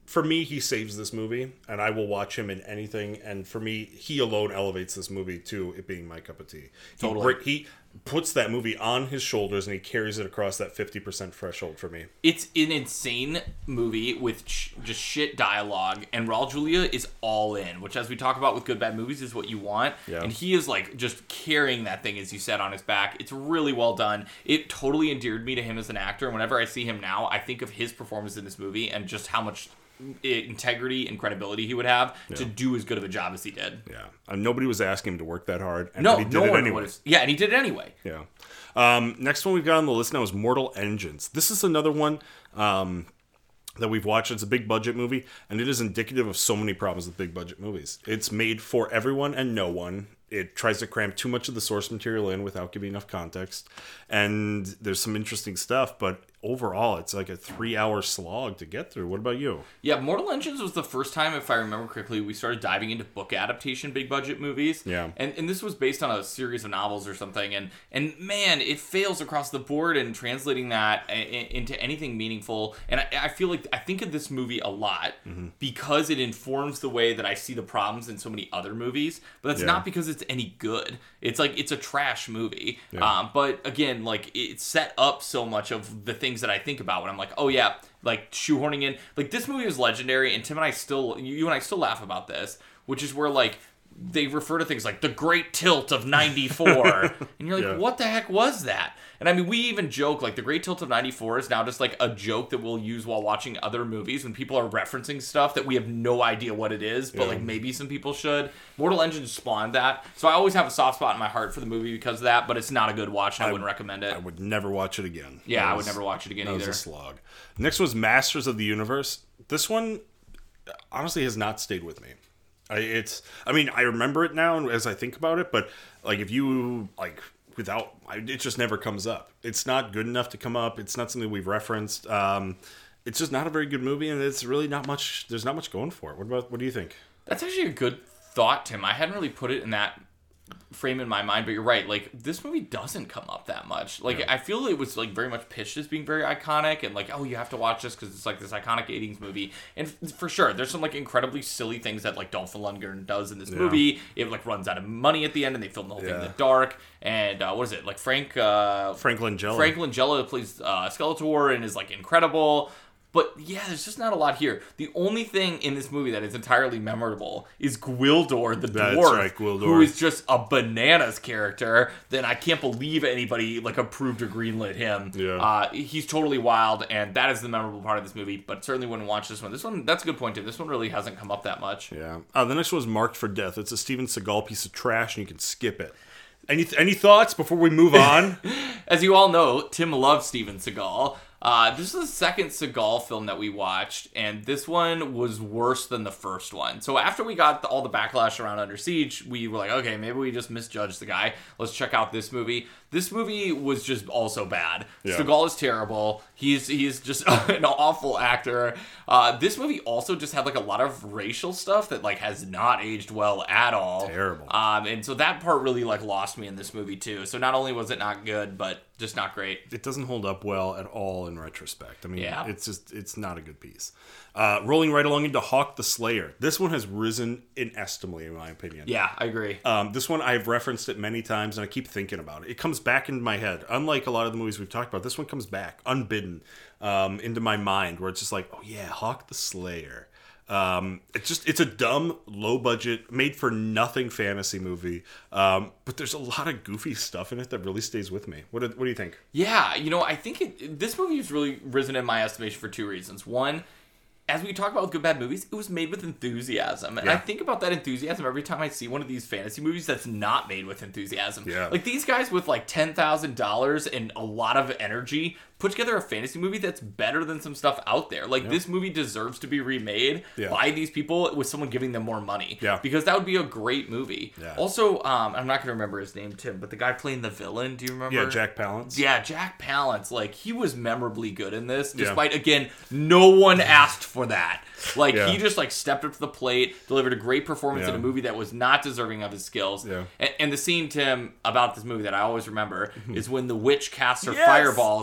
for me, he saves this movie, and I will watch him in anything. And for me, he alone elevates this movie to it being my cup of tea. Totally. He, he puts that movie on his shoulders, and he carries it across that fifty percent threshold for me. It's an insane movie with sh- just shit dialogue, and Raul Julia is all in, which, as we talk about with good bad movies, is what you want. Yeah. And he is like just carrying that thing, as you said, on his back. It's really well done. It totally endeared me to him as an actor. And whenever I see him now, I think of his performance in this movie and just how much integrity and credibility he would have yeah. to do as good of a job as he did. Yeah, and nobody was asking him to work that hard. And no, he did no it one anyway. was. Yeah, and he did it anyway. Yeah. Um, next one we've got on the list now is Mortal Engines. This is another one um, that we've watched. It's a big budget movie, and it is indicative of so many problems with big budget movies. It's made for everyone and no one. It tries to cram too much of the source material in without giving enough context. And there's some interesting stuff, but overall, it's like a three-hour slog to get through. What about you? Yeah, Mortal Engines was the first time, if I remember correctly, we started diving into book adaptation big-budget movies. Yeah. And and this was based on a series of novels or something. And, and man, it fails across the board in translating that a, a, into anything meaningful. And I, I feel like I think of this movie a lot mm-hmm. because it informs the way that I see the problems in so many other movies. But that's yeah. not because it's any good. It's like, it's a trash movie. Yeah. Um, but again, like, it set up so much of the things that I think about when I'm like, oh yeah, like shoehorning in, like this movie is legendary, and Tim and I still, you and I still laugh about this, which is where like they refer to things like the Great Tilt of ninety-four, and you're like, yeah. what the heck was that? And I mean, we even joke, like, the Great Tilt of ninety-four is now just, like, a joke that we'll use while watching other movies when people are referencing stuff that we have no idea what it is, but, yeah. like, maybe some people should. Mortal Engines spawned that. So I always have a soft spot in my heart for the movie because of that, but it's not a good watch, and I, I wouldn't recommend it. I would never watch it again. Yeah, was, I would never watch it again that either. That was a slog. Next was Masters of the Universe. This one, honestly, has not stayed with me. I, it's, I mean, I remember it now as I think about it, but, like, if you, like... without it just never comes up. It's not good enough to come up. It's not something we've referenced. Um, it's just not a very good movie, and it's really not much. There's not much going for it. What about? What do you think? That's actually a good thought, Tim. I hadn't really put it in that frame in my mind, but you're right. Like, this movie doesn't come up that much. Like, yeah. I feel it was like very much pitched as being very iconic, and like, oh, you have to watch this because it's like this iconic eighties movie. And f- for sure, there's some like incredibly silly things that like Dolph Lundgren does in this yeah. movie. It like runs out of money at the end, and they film the whole yeah. thing in the dark. And uh, what is it? Like Frank uh, Frank Langella. Frank Langella plays uh, Skeletor and is like incredible. But yeah, there's just not a lot here. The only thing in this movie that is entirely memorable is Gwildor the That's dwarf, right, Gwildor. who is just a bananas character. Then I can't believe anybody like approved or greenlit him. Yeah. Uh, he's totally wild, and that is the memorable part of this movie. But certainly wouldn't watch this one. This one, that's a good point, Tim. This one really hasn't come up that much. Yeah. Uh, the next one was Marked for Death. It's a Steven Seagal piece of trash, and you can skip it. Any th- any thoughts before we move on? As you all know, Tim loves Steven Seagal. Uh, this is the second Seagal film that we watched, and this one was worse than the first one. So after we got the, all the backlash around Under Siege, we were like, okay, maybe we just misjudged the guy. Let's check out this movie. This movie was just also bad. Yeah. Seagal is terrible. He's he's just an awful actor. Uh, this movie also just had like a lot of racial stuff that like has not aged well at all. Terrible. Um, and so that part really like lost me in this movie too. So not only was it not good, but just not great. It doesn't hold up well at all in retrospect. I mean, yeah. it's just, it's not a good piece. Uh, rolling right along into Hawk the Slayer. This one has risen inestimably, in my opinion. Yeah, I agree. Um, this one, I've referenced it many times, and I keep thinking about it. It comes back into my head. Unlike a lot of the movies we've talked about, this one comes back, unbidden, um, into my mind, where it's just like, oh yeah, Hawk the Slayer. Um, it's just, it's a dumb, low budget, made for nothing fantasy movie. Um, but there's a lot of goofy stuff in it that really stays with me. What do, what do you think? Yeah, you know, I think it, this movie has really risen in my estimation for two reasons. One, as we talk about with good bad movies, it was made with enthusiasm. And yeah. I think about that enthusiasm every time I see one of these fantasy movies that's not made with enthusiasm. Yeah. Like these guys with like ten thousand dollars and a lot of energy put together a fantasy movie that's better than some stuff out there. Like, yeah. this movie deserves to be remade yeah. by these people with someone giving them more money. Yeah. Because that would be a great movie. Yeah. Also, um, I'm not going to remember his name, Tim, but the guy playing the villain, do you remember? Yeah, Jack Palance. Yeah, Jack Palance. Like, he was memorably good in this, despite, yeah. again, no one asked for that. Like, yeah. he just, like, stepped up to the plate, delivered a great performance yeah. in a movie that was not deserving of his skills. Yeah. And, and the scene, Tim, about this movie that I always remember is when the witch casts her yes! fireballs and it's, like,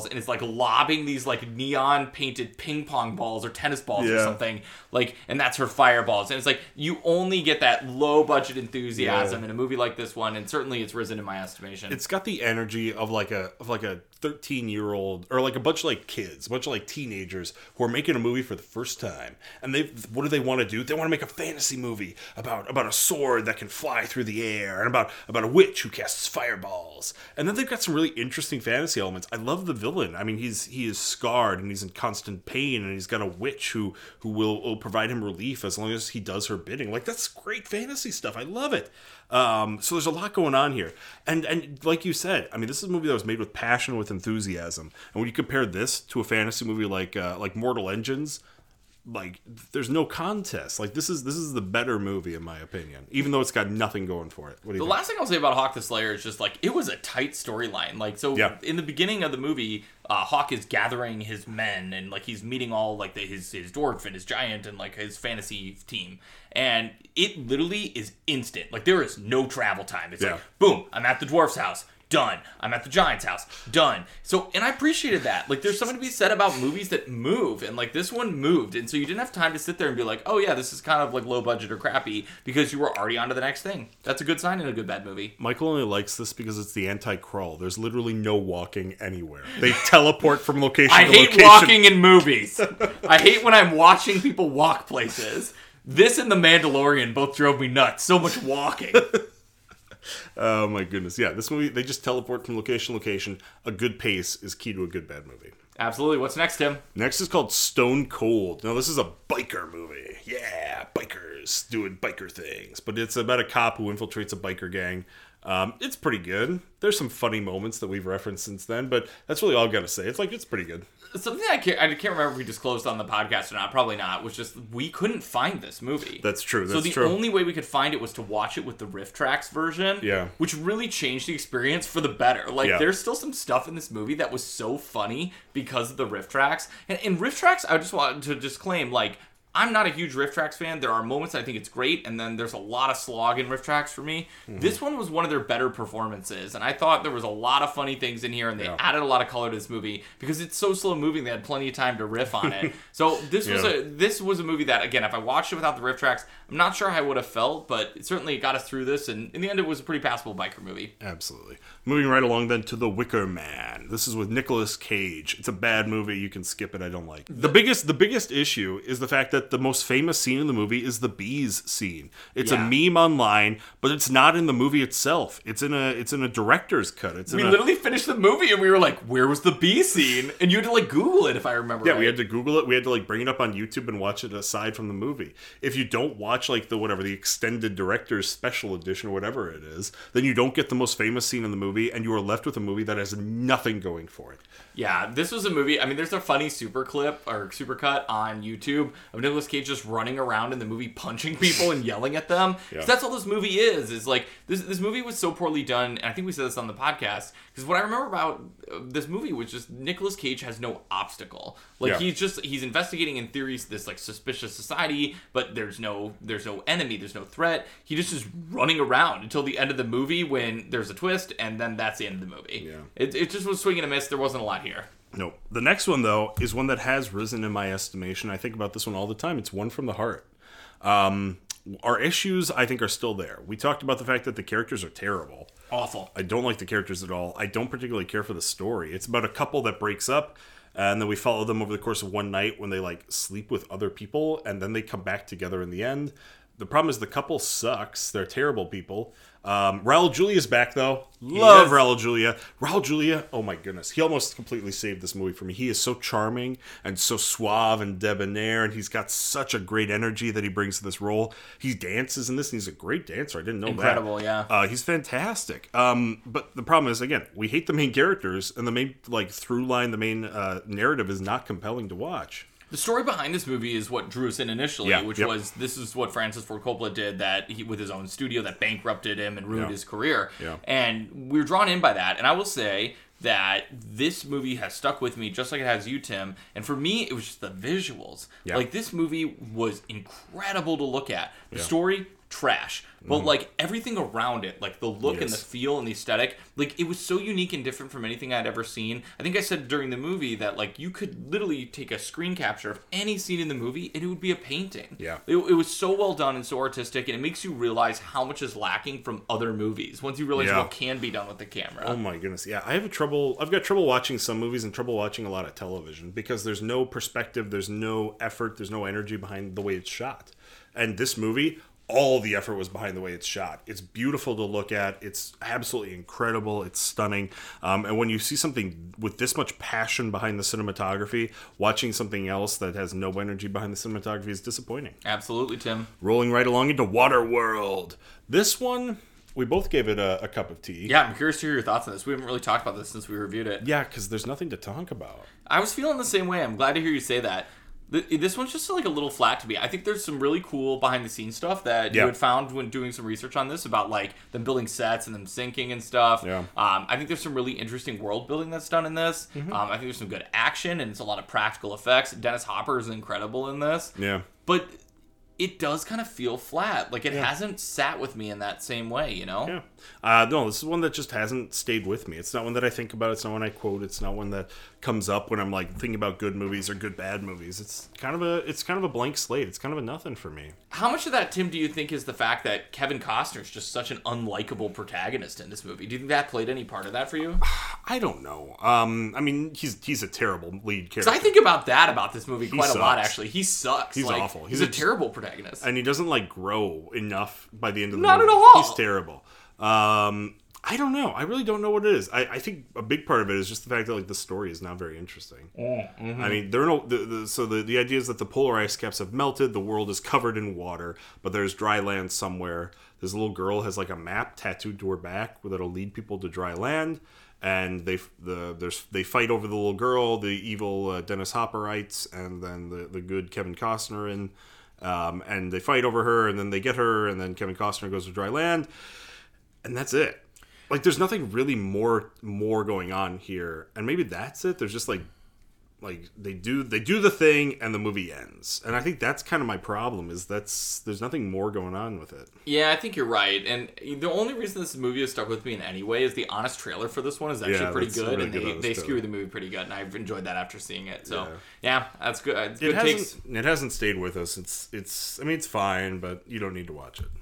lobbing these like neon painted ping pong balls or tennis balls yeah. or something, like, and that's her fireballs. And it's like you only get that low budget enthusiasm yeah. in a movie like this one, and certainly it's risen in my estimation. It's got the energy of like a of like a thirteen year old or like a bunch of like kids, a bunch of like teenagers who are making a movie for the first time, and they what do they want to do? They want to make a fantasy movie about about a sword that can fly through the air and about about a witch who casts fireballs. And then they've got some really interesting fantasy elements. I love the villain. I mean, he's he is scarred and he's in constant pain, and he's got a witch who who will, will provide him relief as long as he does her bidding. Like, that's great fantasy stuff. I love it. Um, so there's a lot going on here. And and like you said, I mean, this is a movie that was made with passion, with enthusiasm. And when you compare this to a fantasy movie like uh, like Mortal Engines, like, there's no contest. Like, this is this is the better movie in my opinion, even though it's got nothing going for it. What do you the think? last thing I'll say about Hawk the Slayer is just like, it was a tight storyline. Like, so yeah. in the beginning of the movie, uh, Hawk is gathering his men, and like he's meeting all like the, his his dwarf and his giant and like his fantasy team, and it literally is instant. Like, there is no travel time. It's yeah. like, boom, I'm at the dwarf's house. Done. I'm at the Giant's house. Done. So, and I appreciated that. Like, there's something to be said about movies that move, and like this one moved, and so you didn't have time to sit there and be like, oh yeah, this is kind of like low budget or crappy, because you were already on to the next thing. That's a good sign in a good bad movie. Michael only likes this because it's the anti-crawl. There's literally no walking anywhere. They teleport from location I to hate location. walking in movies. I hate when I'm watching people walk places. This and The Mandalorian both drove me nuts. So much walking. Oh my goodness. Yeah, this movie, they just teleport from location to location. A good pace is key to a good bad movie. Absolutely. What's next, Tim? Next is called Stone Cold. Now, this is a biker movie. Yeah, bikers doing biker things. But it's about a cop who infiltrates a biker gang. Um, it's pretty good. There's some funny moments that we've referenced since then, but that's really all I've got to say. It's like, it's pretty good. Something I can't, I can't remember if we disclosed on the podcast or not. Probably not. Was just we couldn't find this movie. That's true. That's so the true. only way we could find it was to watch it with the Riff Tracks version. Yeah. Which really changed the experience for the better. Like, yeah. there's still some stuff in this movie that was so funny because of the Riff Tracks. And in Riff Tracks, I just wanted to disclaim, like, I'm not a huge Riff Tracks fan. There are moments I think it's great, and then there's a lot of slog in Riff Tracks for me. Mm-hmm. This one was one of their better performances, and I thought there was a lot of funny things in here, and they yeah. added a lot of color to this movie because it's so slow moving. They had plenty of time to riff on it. So this was yeah. a this was a movie that, again, if I watched it without the Riff Tracks, I'm not sure how I would have felt, but it certainly got us through this, and in the end, it was a pretty passable biker movie. Absolutely. Moving right along then to The Wicker Man. This is with Nicolas Cage. It's a bad movie. You can skip it. I don't like it. The biggest the biggest issue is the fact that the most famous scene in the movie is the bees scene. It's yeah. a meme online, but it's not in the movie itself. It's in a it's in a director's cut. It's in we a, literally finished the movie and we were like, where was the bee scene? And you had to like Google it, if I remember yeah, right. we had to Google it. We had to like bring it up on YouTube and watch it aside from the movie. If you don't watch like the whatever, the extended director's special edition or whatever it is, then you don't get the most famous scene in the movie, and you are left with a movie that has nothing going for it. Yeah, this was a movie. I mean, there's a funny super clip or super cut on YouTube of Nicolas Cage just running around in the movie punching people and yelling at them. Yeah. That's all this movie is. Is like this. This movie was so poorly done, and I think we said this on the podcast. Because what I remember about this movie was just Nicolas Cage has no obstacle. Like yeah. he's just he's investigating in theories this like suspicious society, but there's no there's no enemy, there's no threat. He just is running around until the end of the movie when there's a twist, and then that's the end of the movie. Yeah, it it just was swing and a miss. There wasn't a lot here. No. The next one, though, is one that has risen in my estimation. I think about this one all the time. It's One from the Heart. Um, our issues, I think, are still there. We talked about the fact that the characters are terrible. Awful. I don't like the characters at all. I don't particularly care for the story. It's about a couple that breaks up, and then we follow them over the course of one night when they, like, sleep with other people, and then they come back together in the end. The problem is the couple sucks. They're terrible people. Um, Raul Julia's back, though. Love Raul Julia. Raul Julia, oh my goodness. He almost completely saved this movie for me. He is so charming and so suave and debonair, and he's got such a great energy that he brings to this role. He dances in this, and he's a great dancer. I didn't know Incredible, that. yeah. Uh, he's fantastic. Um, but the problem is, again, we hate the main characters, and the main like through line, the main uh, narrative is not compelling to watch. The story behind this movie is what drew us in initially, yeah, which yep. was this is what Francis Ford Coppola did that he, with his own studio that bankrupted him and ruined yeah. his career. Yeah. And we were drawn in by that. And I will say that this movie has stuck with me just like it has you, Tim. And for me, it was just the visuals. Yeah. Like, this movie was incredible to look at. The yeah. story, trash. But, mm. like, everything around it, like, the look yes. and the feel and the aesthetic, like, it was so unique and different from anything I'd ever seen. I think I said during the movie that, like, you could literally take a screen capture of any scene in the movie and it would be a painting. Yeah. It, it was so well done and so artistic, and it makes you realize how much is lacking from other movies once you realize yeah. what can be done with the camera. Oh, my goodness. Yeah, I have a trouble, I've got trouble watching some movies and trouble watching a lot of television because there's no perspective, there's no effort, there's no energy behind the way it's shot. And this movie, all the effort was behind the way it's shot. It's beautiful to look at. It's absolutely incredible. It's stunning. Um, and when you see something with this much passion behind the cinematography, watching something else that has no energy behind the cinematography is disappointing. Absolutely, Tim. Rolling right along into Waterworld. This one, we both gave it a, a cup of tea. Yeah, I'm curious to hear your thoughts on this. We haven't really talked about this since we reviewed it. Yeah, because there's nothing to talk about. I was feeling the same way. I'm glad to hear you say that. This one's just like a little flat to me. I think there's some really cool behind the scenes stuff that yeah. you had found when doing some research on this about like them building sets and them syncing and stuff. Yeah. Um, I think there's some really interesting world building that's done in this. Mm-hmm. Um, I think there's some good action and it's a lot of practical effects. Dennis Hopper is incredible in this. Yeah. But it does kind of feel flat. Like, it yeah. hasn't sat with me in that same way, you know? Yeah. Uh, no, this is one that just hasn't stayed with me. It's not one that I think about. It's not one I quote. It's not one that comes up when I'm, like, thinking about good movies or good bad movies. It's kind of a it's kind of a blank slate. It's kind of a nothing for me. How much of that, Tim, do you think is the fact that Kevin Costner's just such an unlikable protagonist in this movie? Do you think that played any part of that for you? I don't know. Um, I mean, he's he's a terrible lead character. Because I think about that about this movie quite a lot, actually. He sucks. He's like, awful. He's, he's a, a terrible protagonist. And he doesn't, like, grow enough by the end of the Not movie. Not at all. He's terrible. Um, I don't know. I really don't know what it is. I, I think a big part of it is just the fact that, like, the story is not very interesting. Mm-hmm. I mean, there are no... The, the, so the, the idea is that the polar ice caps have melted, the world is covered in water, but there's dry land somewhere. This little girl has, like, a map tattooed to her back that'll lead people to dry land. And they the there's they fight over the little girl, the evil uh, Dennis Hopperites, and then the, the good Kevin Costner, and um, and they fight over her, and then they get her, and then Kevin Costner goes to dry land, and that's it. Like, there's nothing really more more going on here, and maybe that's it. There's just like like they do they do the thing, and the movie ends, and I think that's kind of my problem. Is that's there's nothing more going on with it. Yeah, I think you're right, and the only reason this movie has stuck with me in any way is the honest trailer for this one is actually yeah, pretty good, really and good they, they skew the movie pretty good, and I've enjoyed that after seeing it. So yeah, yeah that's good. It's it good hasn't takes. it hasn't stayed with us. It's it's I mean it's fine, but you don't need to watch it.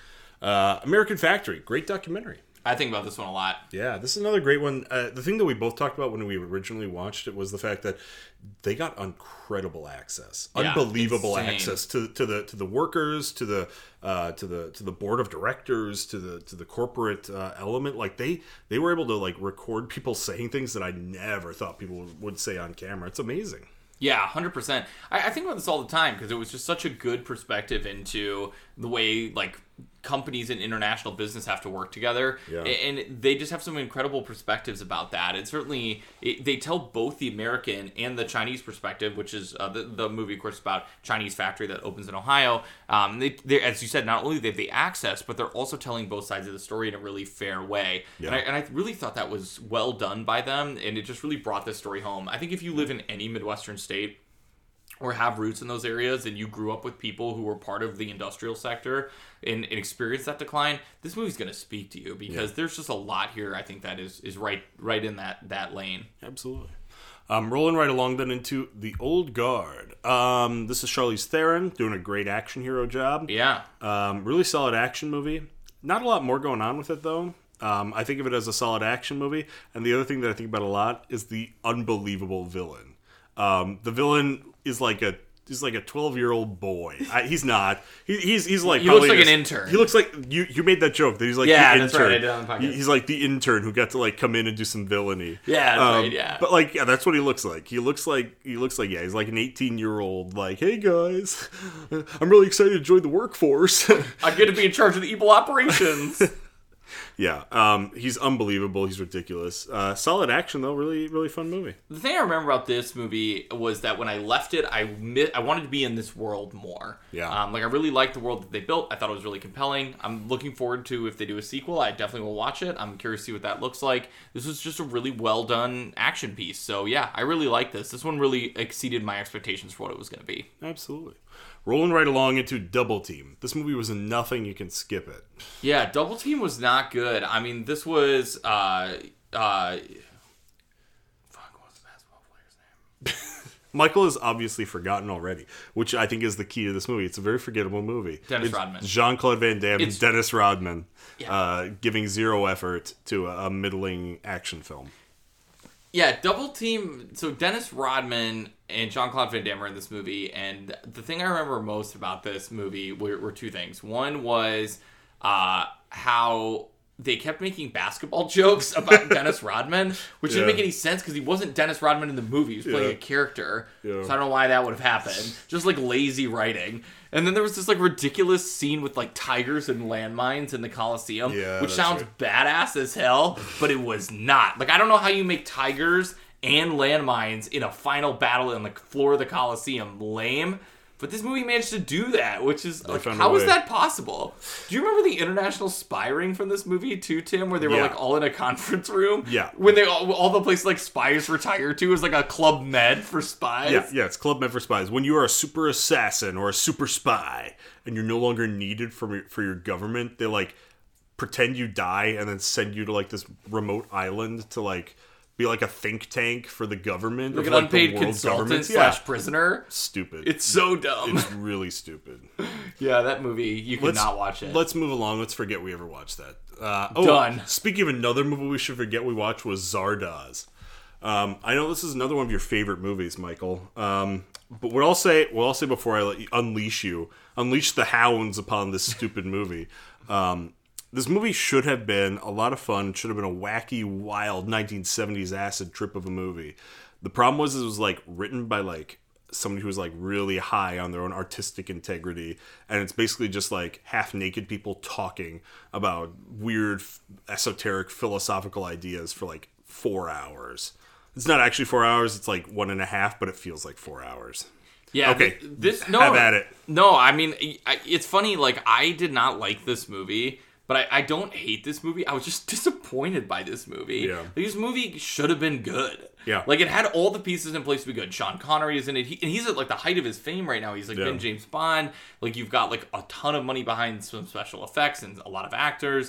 Uh, American Factory, great documentary. I think about this one a lot. Yeah, this is another great one. Uh, the thing that we both talked about when we originally watched it was the fact that they got incredible access, yeah, unbelievable insane. access to to the to the workers, to the uh, to the to the board of directors, to the to the corporate uh, element. Like they they were able to like record people saying things that I never thought people would say on camera. It's amazing. Yeah, one hundred percent. I, I think about this all the time because it was just such a good perspective into the way, like, companies in international business have to work together. Yeah. And they just have some incredible perspectives about that. And certainly, it, they tell both the American and the Chinese perspective, which is uh, the, the movie, of course, about Chinese factory that opens in Ohio. Um, they, they, as you said, not only do they have the access, but they're also telling both sides of the story in a really fair way. Yeah. And, I, and I really thought that was well done by them, and it just really brought this story home. I think if you live in any Midwestern state, or have roots in those areas, and you grew up with people who were part of the industrial sector and, and experienced that decline, this movie's going to speak to you because yeah. there's just a lot here, I think, that is is right right in that, that lane. Absolutely. Um, rolling right along then into The Old Guard. Um, this is Charlize Theron doing a great action hero job. Yeah. Um, really solid action movie. Not a lot more going on with it, though. Um, I think of it as a solid action movie. And the other thing that I think about a lot is the unbelievable villain. Um, the villain is like a he's like a twelve year old boy. I, he's not. He, he's he's like he looks like just, an intern. He looks like you. You made that joke that he's like yeah, the that's intern. Right, I did on the podcast. He, he's like the intern who got to like come in and do some villainy. Yeah, that's um, right. Yeah, but like yeah, that's what he looks like. He looks like he looks like yeah, he's like an eighteen year old. Like, hey guys, I'm really excited to join the workforce. I get to be in charge of the evil operations. Yeah, um, he's unbelievable. He's ridiculous. Uh, solid action, though. Really, really fun movie. The thing I remember about this movie was that when I left it, I mi- I wanted to be in this world more. Yeah. Um, like, I really liked the world that they built. I thought it was really compelling. I'm looking forward to if they do a sequel. I definitely will watch it. I'm curious to see what that looks like. This was just a really well-done action piece. So, yeah, I really like this. This one really exceeded my expectations for what it was going to be. Absolutely. Rolling right along into Double Team. This movie was nothing. You can skip it. Yeah, Double Team was not good. I mean, this was... Uh, uh, fuck, what was the basketball player's name? Michael has obviously forgotten already, which I think is the key to this movie. It's a very forgettable movie. Dennis it's Rodman. Jean-Claude Van Damme It's- and Dennis Rodman Yeah. uh, giving zero effort to a, a middling action film. Yeah, Double Team. So Dennis Rodman and Jean-Claude Van Damme are in this movie, and the thing I remember most about this movie were, were two things. One was uh, how they kept making basketball jokes about Dennis Rodman, which Yeah. didn't make any sense because he wasn't Dennis Rodman in the movie. He was playing Yeah. a character. Yeah. So I don't know why that would have happened. Just like lazy writing. And then there was this like ridiculous scene with like tigers and landmines in the Coliseum, Yeah, which that's sounds right. badass as hell, but it was not. Like, I don't know how you make tigers and landmines in a final battle on the floor of the Coliseum lame. But this movie managed to do that, which is like, found a how is way. that possible? Do you remember the international spy ring from this movie too, Tim, where they were Yeah. like all in a conference room? Yeah. When they all, all the places like spies retire to is like a Club Med for spies. Yeah, yeah, it's Club Med for Spies. When you are a super assassin or a super spy and you're no longer needed for your, for your government, they like pretend you die and then send you to like this remote island to like be like a think tank for the government. Like of, an like, the unpaid world consultant governments. slash Yeah. prisoner. Stupid. It's so dumb. It's really stupid. Yeah, that movie, you could Let's not watch it. Let's move along. Let's forget we ever watched that. Uh, oh, Done. Speaking of another movie we should forget we watched was Zardoz. Um, I know this is another one of your favorite movies, Michael. Um, but what I'll say, what I'll say before I let you unleash you, unleash the hounds upon this stupid movie. Um, this movie should have been a lot of fun. Should have been a wacky, wild nineteen seventies acid trip of a movie. The problem was it was like written by like somebody who was like really high on their own artistic integrity, and it's basically just like half naked people talking about weird, esoteric, philosophical ideas for like four hours. It's not actually four hours; it's like one and a half, but it feels like four hours. Yeah. Okay, th- This no. have at it. No, I mean, I- it's funny. Like, I did not like this movie, but I, I don't hate this movie. I was just disappointed by this movie. Yeah. Like, this movie should have been good. Yeah. Like, it had all the pieces in place to be good. Sean Connery is in it, he, and he's at like the height of his fame right now. He's like Yeah. been James Bond. Like, you've got like a ton of money behind some special effects and a lot of actors.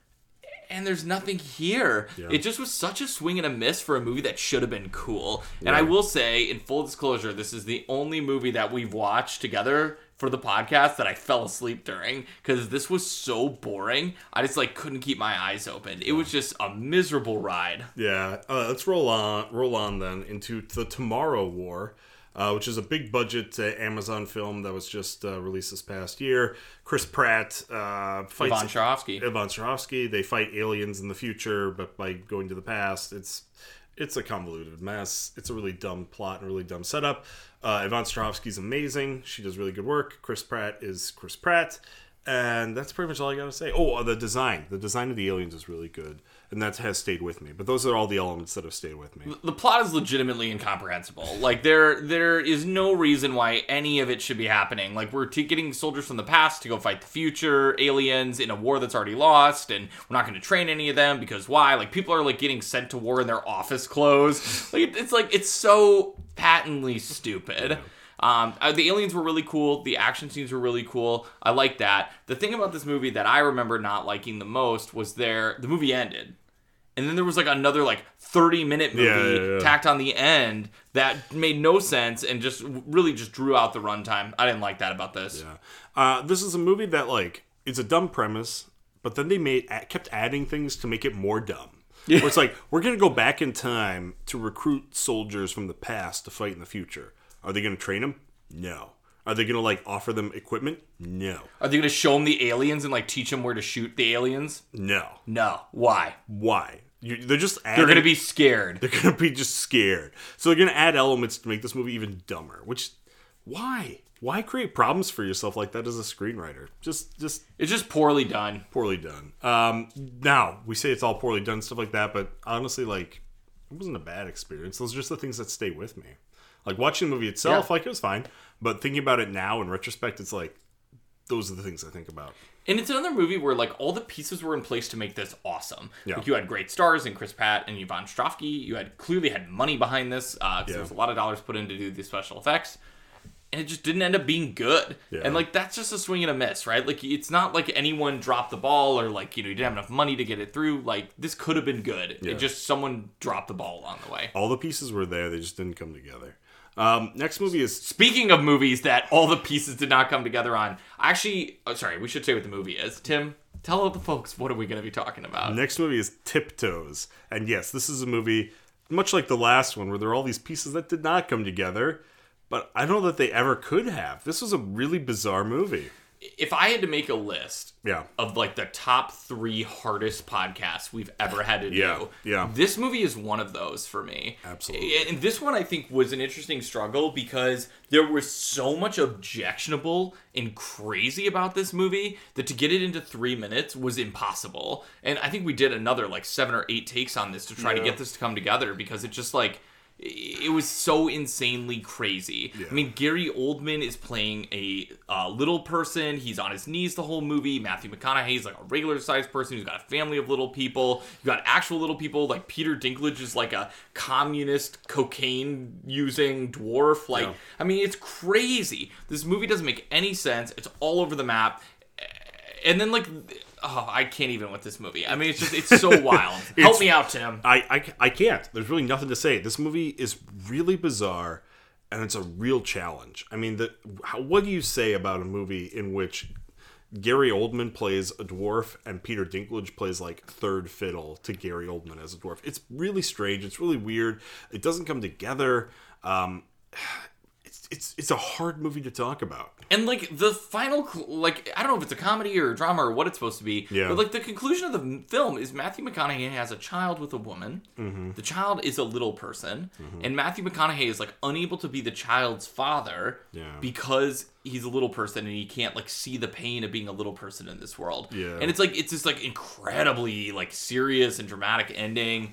And there's nothing here. Yeah. It just was such a swing and a miss for a movie that should have been cool. And I Yeah. will say, in full disclosure, this is the only movie that we've watched together for the podcast that I fell asleep during, because this was so boring. I just like couldn't keep my eyes open. It was just a miserable ride. Yeah, uh, let's roll on. Roll on then into the Tomorrow War, uh, which is a big budget uh, Amazon film that was just uh, released this past year. Chris Pratt uh, fights Ivan Strahovski. Ivan Strahovski. They fight aliens in the future, but by going to the past, it's it's a convoluted mess. It's a really dumb plot and a really dumb setup. Uh, Ivan Strahovski's amazing. She does really good work. Chris Pratt is Chris Pratt. And that's pretty much all I gotta say. Oh, uh, the design. The design of the aliens is really good. And that has stayed with me. But those are all the elements that have stayed with me. The plot is legitimately incomprehensible. Like, there there is no reason why any of it should be happening. Like, we're t- getting soldiers from the past to go fight the future, aliens in a war that's already lost, and we're not going to train any of them because why? Like, people are, like, getting sent to war in their office clothes. Like, it- it's like, it's so patently stupid. Um, uh, the aliens were really cool. The action scenes were really cool. I like that. The thing about this movie that I remember not liking the most was there, the movie ended. And then there was like another like thirty minute movie Yeah, yeah, yeah. tacked on the end that made no sense and just really just drew out the runtime. I didn't like that about this. Yeah. Uh, this is a movie that, like, it's a dumb premise, but then they made kept adding things to make it more dumb. Yeah. Where it's like, we're going to go back in time to recruit soldiers from the past to fight in the future. Are they going to train them? No. Are they going to, like, offer them equipment? No. Are they going to show them the aliens and like teach them where to shoot the aliens? No. No. Why? Why? You, they're just adding... They're going to be scared. They're going to be just scared. So they're going to add elements to make this movie even dumber. Which, why? Why create problems for yourself like that as a screenwriter? Just, just It's just poorly done. poorly done. Um, now, we say it's all poorly done, stuff like that, but honestly, like, it wasn't a bad experience. Those are just the things that stay with me. Like, watching the movie itself, Yeah. like, it was fine. But thinking about it now, in retrospect, it's like, those are the things I think about. And it's another movie where, like, all the pieces were in place to make this awesome. Yeah. Like, you had great stars in Chris Pratt and Ivan Strahovski. You had clearly had money behind this because Yeah. there was a lot of dollars put in to do the special effects. and it just didn't end up being good. Yeah. And, like, that's just a swing and a miss, right? Like, it's not like anyone dropped the ball or, like, you know, you didn't have enough money to get it through. Like, this could have been good. Yeah. It just someone dropped the ball along the way. All the pieces were there. They just didn't come together. Um, next movie is... Speaking of movies that all the pieces did not come together on, actually, oh, sorry, we should say what the movie is. Tim, tell the folks, what are we going to be talking about? Next movie is Tiptoes. And yes, this is a movie, much like the last one, where there are all these pieces that did not come together, but I don't know that they ever could have. This was a really bizarre movie. If I had to make a list Yeah. of, like, the top three hardest podcasts we've ever had to Yeah, do, yeah. this movie is one of those for me. Absolutely. And this one, I think, was an interesting struggle because there was so much objectionable and crazy about this movie that to get it into three minutes was impossible. And I think we did another, like, seven or eight takes on this to try Yeah. to get this to come together because it just, like... It was so insanely crazy. Yeah. I mean, Gary Oldman is playing a uh, little person. He's on his knees the whole movie. Matthew McConaughey's like a regular-sized person who's got a family of little people. You got actual little people. Like Peter Dinklage is like a communist cocaine-using dwarf. Like, Yeah. I mean, it's crazy. This movie doesn't make any sense. It's all over the map. And then, like... Oh, I can't even with this movie. I mean, it's just, it's so wild. Help It's- me out, Tim. I, I, I can't. There's really nothing to say. This movie is really bizarre, and it's a real challenge. I mean, the, how, what do you say about a movie in which Gary Oldman plays a dwarf and Peter Dinklage plays, like, third fiddle to Gary Oldman as a dwarf? It's really strange. It's really weird. It doesn't come together. Um... It's, it's it's a hard movie to talk about. And, like, the final, cl- like, I don't know if it's a comedy or a drama or what it's supposed to be, Yeah. but, like, the conclusion of the m- film is Matthew McConaughey has a child with a woman. Mm-hmm. The child is a little person. Mm-hmm. And Matthew McConaughey is, like, unable to be the child's father Yeah. because he's a little person and he can't, like, see the pain of being a little person in this world. Yeah. And it's, like, it's this, like, incredibly, like, serious and dramatic ending.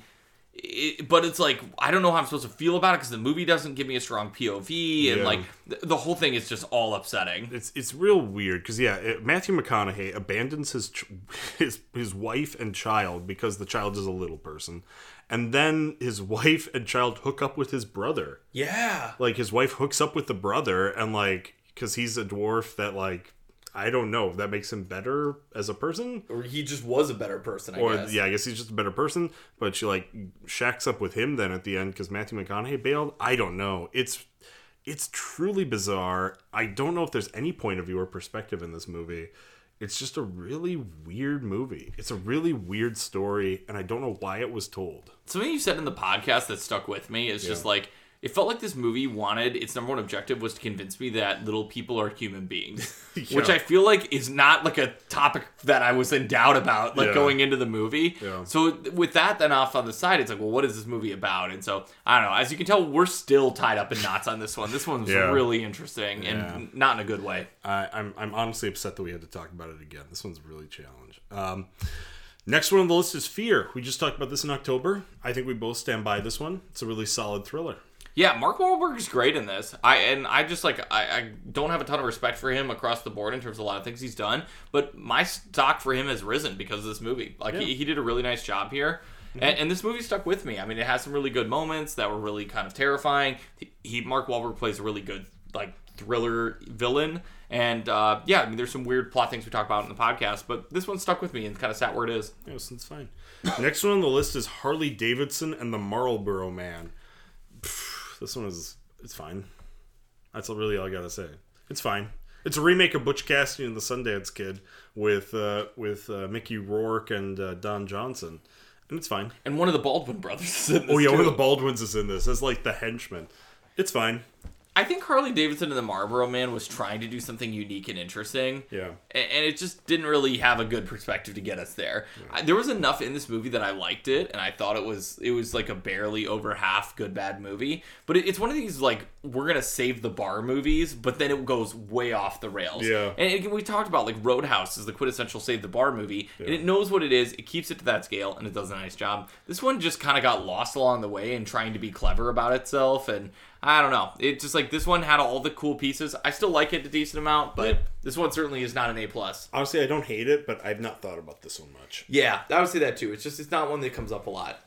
It, but it's like, I don't know how I'm supposed to feel about it because the movie doesn't give me a strong P O V, and Yeah. like the, the whole thing is just all upsetting. It's it's real weird because yeah, it, Matthew McConaughey abandons his ch- his his wife and child because the child is a little person, and then his wife and child hook up with his brother. Yeah, Like his wife hooks up with the brother, and like because he's a dwarf that like. I don't know if that makes him better as a person. or he just was a better person. I Or, guess. yeah, I guess he's just a better person. But she, like, shacks up with him then at the end because Matthew McConaughey bailed. I don't know. It's it's truly bizarre. I don't know if there's any point of view or perspective in this movie. It's just a really weird movie. It's a really weird story, and I don't know why it was told. Something you said in the podcast that stuck with me is just like, it felt like this movie wanted, its number one objective was to convince me that little people are human beings. Yeah. Which I feel like is not like a topic that I was in doubt about, like Yeah. going into the movie. Yeah. So with that then off on the side, it's like, well, what is this movie about? And so, I don't know. As you can tell, we're still tied up in knots on this one. This one was Yeah. really interesting Yeah. and not in a good way. I, I'm I'm honestly upset that we had to talk about it again. This one's really challenged. Um, next one on the list is Fear. We just talked about this in October. I think we both stand by this one. It's a really solid thriller. Yeah, Mark Wahlberg is great in this. I and I just like I, I don't have a ton of respect for him across the board in terms of a lot of things he's done, but my stock for him has risen because of this movie. Like Yeah. he, he did a really nice job here, mm-hmm. and, and this movie stuck with me. I mean, it has some really good moments that were really kind of terrifying. He, he Mark Wahlberg plays a really good like thriller villain, and uh, yeah, I mean, there's some weird plot things we talk about in the podcast, but this one stuck with me and kind of sat where it is. Yeah, this one's fine. Next one on the list is Harley Davidson and the Marlboro Man. Pfft, this one is it's fine. That's really all I gotta say. It's fine. It's a remake of Butch Cassidy and the Sundance Kid with uh, with uh, Mickey Rourke and uh, Don Johnson, and it's fine. And one of the Baldwin brothers is in this Oh yeah, too. one of the Baldwins is in this as like the henchman. It's fine. I think Harley Davidson and the Marlboro Man was trying to do something unique and interesting. Yeah. And and it just didn't really have a good perspective to get us there. I, there was enough in this movie that I liked it, and I thought it was it was like a barely over half good bad movie. But it, it's one of these like we're gonna save the bar movies, but then it goes way off the rails. Yeah. And it, we talked about like Roadhouse is the quintessential save the bar movie, and it knows what it is. It keeps it to that scale, and it does a nice job. This one just kind of got lost along the way in trying to be clever about itself, and I don't know. It just like this one had all the cool pieces. I still like it a decent amount, but this one certainly is not an A plus. Honestly, I don't hate it, but I've not thought about this one much. Yeah, I would say that too. It's just it's not one that comes up a lot.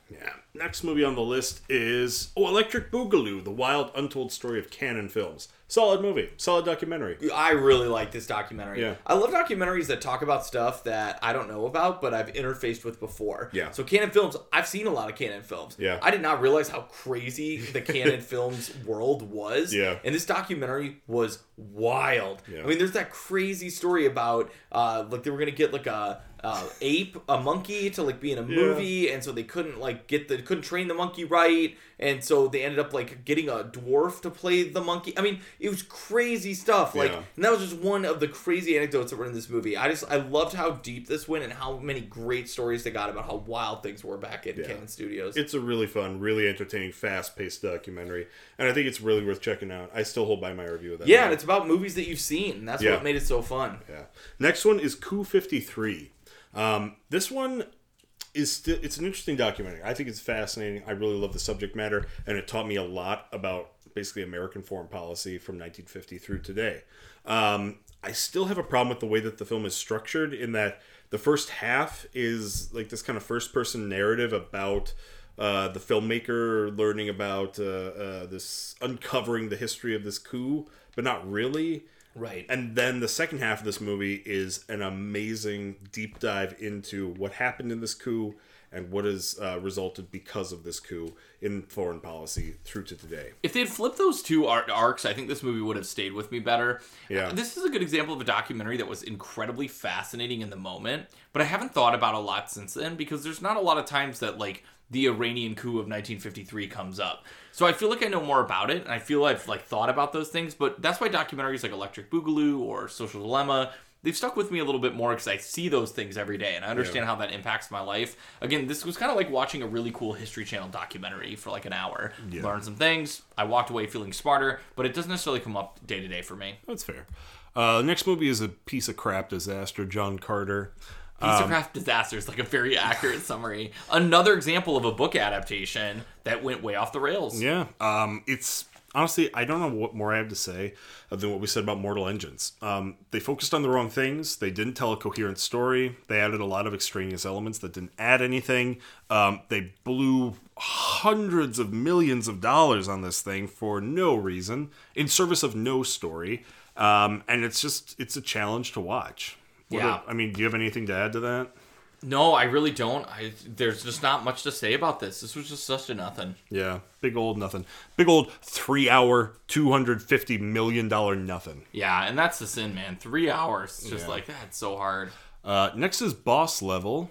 Yeah. Next movie on the list is oh, Electric Boogaloo: The Wild Untold Story of Canon Films. Solid movie, solid documentary. I really like this documentary. Yeah. I love documentaries that talk about stuff that I don't know about, but I've interfaced with before. Yeah. So Canon Films, I've seen a lot of Canon Films. Yeah. I did not realize how crazy the Canon Films world was. Yeah. And this documentary was wild. Yeah. I mean, there's that crazy story about uh, like they were gonna get like a uh, ape, a monkey to like be in a movie, and so they couldn't like get the couldn't train the monkey right, and so they ended up like getting a dwarf to play the monkey. I mean, it was crazy stuff. Like, Yeah. and that was just one of the crazy anecdotes that were in this movie. I just I loved how deep this went and how many great stories they got about how wild things were back in Yeah. Canon Studios. It's a really fun, really entertaining, fast-paced documentary, and I think it's really worth checking out. I still hold by my review of that. yeah, movie. and it's about movies that you've seen. And that's Yeah. what made it so fun. Yeah. Next one is Coup fifty-three. Um, this one is still, it's an interesting documentary. I think it's fascinating. I really love the subject matter, and it taught me a lot about basically American foreign policy from nineteen fifty through today. Um, I still have a problem with the way that the film is structured, in that the first half is like this kind of first-person narrative about uh, the filmmaker learning about uh, uh, this, uncovering the history of this coup, but not really. Right. And then the second half of this movie is an amazing deep dive into what happened in this coup and what has uh, resulted because of this coup in foreign policy through to today. If they had flipped those two art arcs, I think this movie would have stayed with me better. Yeah. Uh, This is a good example of a documentary that was incredibly fascinating in the moment, but I haven't thought about a lot since then, because there's not a lot of times that like the Iranian coup of nineteen fifty-three comes up. So I feel like I know more about it, and I feel I've like thought about those things, but that's why documentaries like Electric Boogaloo or Social Dilemma, they've stuck with me a little bit more because I see those things every day and I understand Yeah. how that impacts my life. Again, this was kind of like watching a really cool History Channel documentary for like an hour. Yeah. Learned some things. I walked away feeling smarter, but it doesn't necessarily come up day to day for me. That's fair. Uh, the next movie is a piece of crap disaster, John Carter. Piece of Craft Disaster is like a very accurate summary. Another example of a book adaptation that went way off the rails. Yeah. Um, it's honestly, I don't know what more I have to say other than what we said about Mortal Engines. Um, they focused on the wrong things. They didn't tell a coherent story. They added a lot of extraneous elements that didn't add anything. Um, they blew hundreds of millions of dollars on this thing for no reason, in service of no story. Um, and it's just, it's a challenge to watch. What Yeah. are- I mean, do you have anything to add to that? No, I really don't. I, there's just not much to say about this. This was just such a nothing. Yeah, big old nothing. Big old three-hour, two hundred fifty million dollars nothing. Yeah, and that's the sin, man. Three hours. It's just Yeah. like, that's so hard. Uh, next is Boss Level,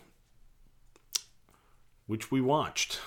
which we watched.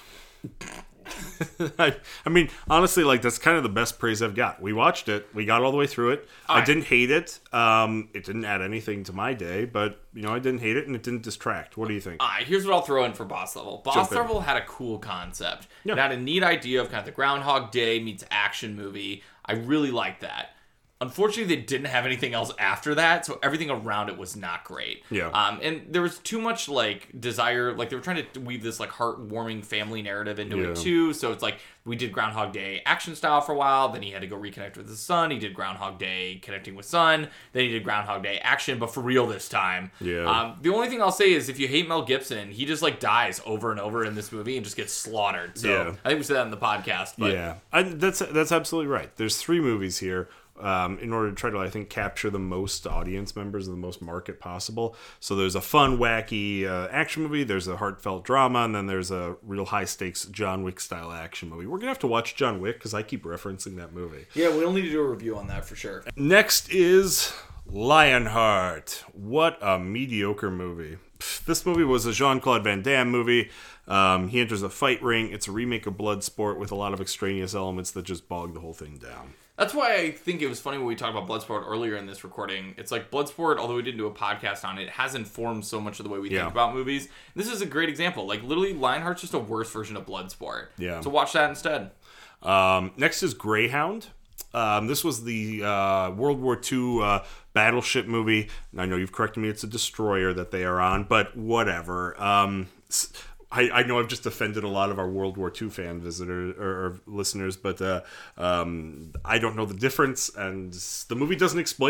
I, I mean, honestly, like, that's kind of the best praise I've got. We watched it. We got all the way through it. I Alright. didn't hate it. Um, it didn't add anything to my day, but, you know, I didn't hate it, and it didn't distract. What do you think? All right, here's what I'll throw in for Boss Level. Boss Jump in. Level had a cool concept. Yeah. It had a neat idea of kind of the Groundhog Day meets action movie. I really liked that. Unfortunately, they didn't have anything else after that, so everything around it was not great. Yeah. Um, and there was too much like desire, like they were trying to weave this like heartwarming family narrative into Yeah. it too. So it's like we did Groundhog Day action style for a while, then he had to go reconnect with his son. He did Groundhog Day connecting with son. Then he did Groundhog Day action, but for real this time. Yeah. Um, the only thing I'll say is if you hate Mel Gibson, he just like dies over and over in this movie and just gets slaughtered. So Yeah. I think we said that in the podcast. But Yeah, I, that's that's absolutely right. There's three movies here. Um, in order to try to, I think, capture the most audience members and the most market possible. So there's a fun, wacky uh, action movie, there's a heartfelt drama, and then there's a real high-stakes John Wick-style action movie. We're going to have to watch John Wick, because I keep referencing that movie. yeah, we'll need to do a review on that for sure. Next is Lionheart. What a mediocre movie. Pff, This movie was a Jean-Claude Van Damme movie. Um, he enters a fight ring. It's a remake of Bloodsport with a lot of extraneous elements that just bog the whole thing down. That's why I think it was funny when we talked about Bloodsport earlier in this recording. It's like Bloodsport, although we didn't do a podcast on it, it has informed so much of the way we Yeah. think about movies. This is a great example. Like, literally, Lionheart's just a worse version of Bloodsport. Yeah. So watch that instead. Um, next is Greyhound. Um, this was the uh, World War Two uh, battleship movie. I know you've corrected me; it's a destroyer that they are on, but whatever. Um, s- I, I know I've just offended a lot of our World War Two fan visitors or, or listeners, but uh, um, I don't know the difference, and the movie doesn't explain it.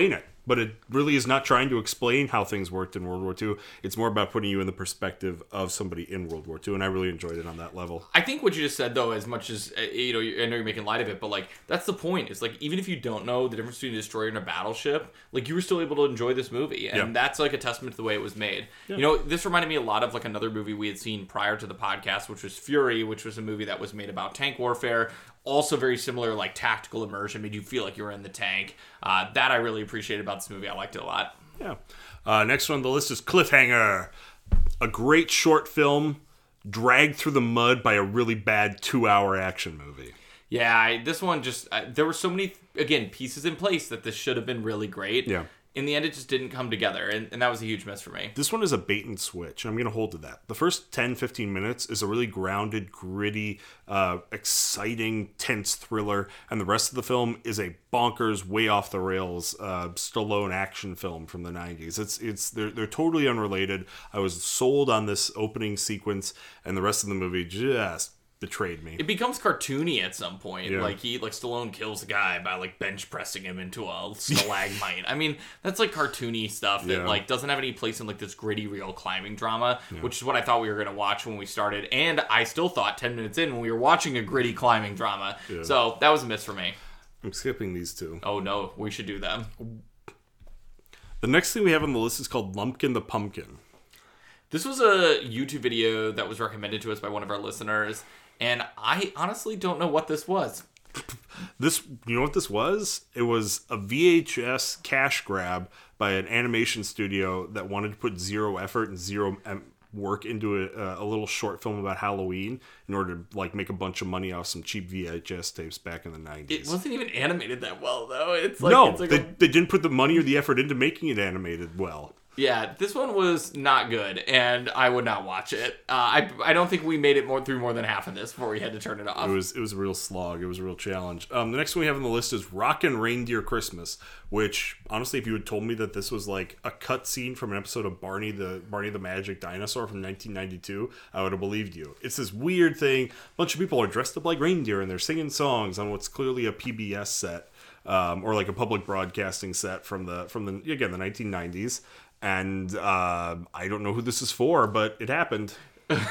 but it really is not trying to explain how things worked in World War Two. It's more about putting you in the perspective of somebody in World War Two, and I really enjoyed it on that level. I think what you just said, though, as much as, uh, you know, I know you're making light of it, but, like, that's the point. It's like, even if you don't know the difference between a destroyer and a battleship, like, you were still able to enjoy this movie, and Yeah. that's, like, a testament to the way it was made. Yeah. You know, this reminded me a lot of, like, another movie we had seen prior to the podcast, which was Fury, which was a movie that was made about tank warfare. Also very similar, like, tactical immersion, made you feel like you were in the tank. Uh, that I really appreciated about this movie. I liked it a lot. Yeah. Uh, next one on the list is Cliffhanger. A great short film dragged through the mud by a really bad two-hour action movie. Yeah, I, this one just... I, there were so many, again, pieces in place that this should have been really great. Yeah. In the end, it just didn't come together, and, and that was a huge miss for me. This one is a bait and switch, and I'm going to hold to that. The first ten, fifteen minutes is a really grounded, gritty, uh, exciting, tense thriller, and the rest of the film is a bonkers, way off the rails uh, Stallone action film from the nineties. It's it's they're they're totally unrelated. I was sold on this opening sequence, and the rest of the movie just betrayed me. It becomes cartoony at some point. Yeah. Like he, like Stallone kills a guy by like bench pressing him into a stalagmite. I mean, that's like cartoony stuff that Yeah. like doesn't have any place in like this gritty, real climbing drama, yeah. which is what I thought we were gonna watch when we started, and I still thought ten minutes in when we were watching a gritty climbing drama. Yeah. So that was a miss for me. I'm skipping these two. Oh no, we should do them. The next thing we have on the list is called Lumpkin the Pumpkin. This was a YouTube video that was recommended to us by one of our listeners. And I honestly don't know what this was. This, you know what this was? It was a V H S cash grab by an animation studio that wanted to put zero effort and zero work into a, a little short film about Halloween in order to like make a bunch of money off some cheap V H S tapes back in the nineties. It wasn't even animated that well, though. It's like, no, it's like they, a... they didn't put the money or the effort into making it animated well. Yeah, this one was not good, and I would not watch it. Uh, I I don't think we made it more through more than half of this before we had to turn it off. It was it was a real slog. It was a real challenge. Um, the next one we have on the list is Rockin' Reindeer Christmas, which honestly, if you had told me that this was like a cut scene from an episode of Barney the Barney the Magic Dinosaur from nineteen ninety-two, I would have believed you. It's this weird thing. A bunch of people are dressed up like reindeer and they're singing songs on what's clearly a P B S set, um, or like a public broadcasting set from the from the again the nineteen nineties. And uh, I don't know who this is for, but it happened. It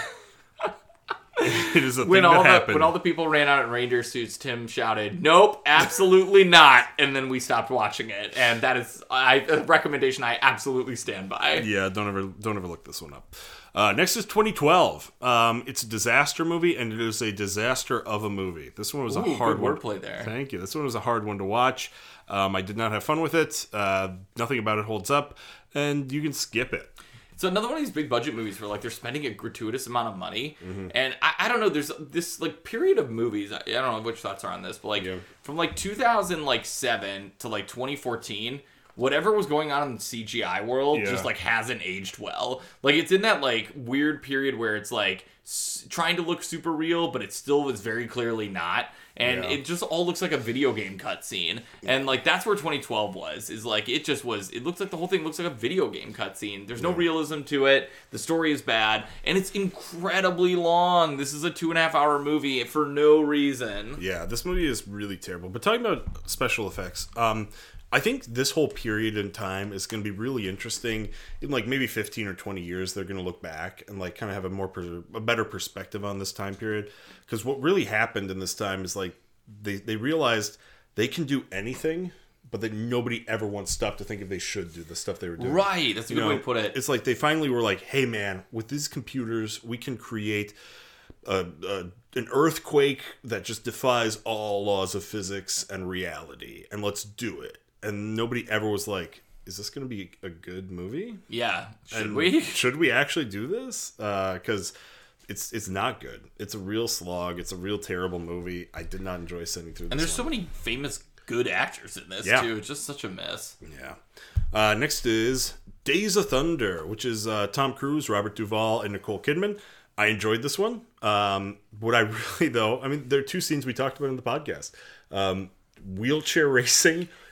is a when thing all that the, happened. When all the people ran out in reindeer suits, Tim shouted, "Nope, absolutely not!" And then we stopped watching it. And that is I, a recommendation I absolutely stand by. Yeah, don't ever don't ever look this one up. Uh, next is twenty twelve. Um, it's a disaster movie, and it is a disaster of a movie. This one was Ooh, a hard good one. wordplay there. Thank you. This one was a hard one to watch. Um, I did not have fun with it. Uh, nothing about it holds up, and you can skip it. It's another one of these big budget movies where like they're spending a gratuitous amount of money, Mm-hmm. and I, I don't know. There's this like period of movies. I, I don't know which thoughts are on this, but like Yeah. from like two thousand seven to like twenty fourteen. Whatever was going on in the C G I world Yeah. just like hasn't aged well. Like it's in that like weird period where it's like s- trying to look super real, but it still was very clearly not. And Yeah. it just all looks like a video game cutscene. And like that's where twenty twelve was. Is like it just was. It looks like the whole thing looks like a video game cutscene. There's no realism to it. The story is bad, and it's incredibly long. This is a two and a half hour movie for no reason. Yeah, this movie is really terrible. But talking about special effects, um, I think this whole period in time is going to be really interesting. In like maybe fifteen or twenty years, they're going to look back and like kind of have a more per- a better perspective on this time period. Because what really happened in this time is like they they realized they can do anything, but that nobody ever once stopped to think if they should do the stuff they were doing. Right, that's a good You know, way to put it. It's like they finally were like, "Hey, man, with these computers, we can create." A, a, an earthquake that just defies all laws of physics and reality, and let's do it. And nobody ever was like, is this going to be a good movie? Yeah, should and we? Should we actually do this? Because uh, it's it's not good. It's a real slog. It's a real terrible movie. I did not enjoy sitting through this And there's one. so many famous good actors in this, Yeah. too. It's just such a mess. Yeah. Uh, next is Days of Thunder, which is uh, Tom Cruise, Robert Duvall, and Nicole Kidman. I enjoyed this one. Um, what I really, though, I mean, there are two scenes we talked about in the podcast. Um, wheelchair racing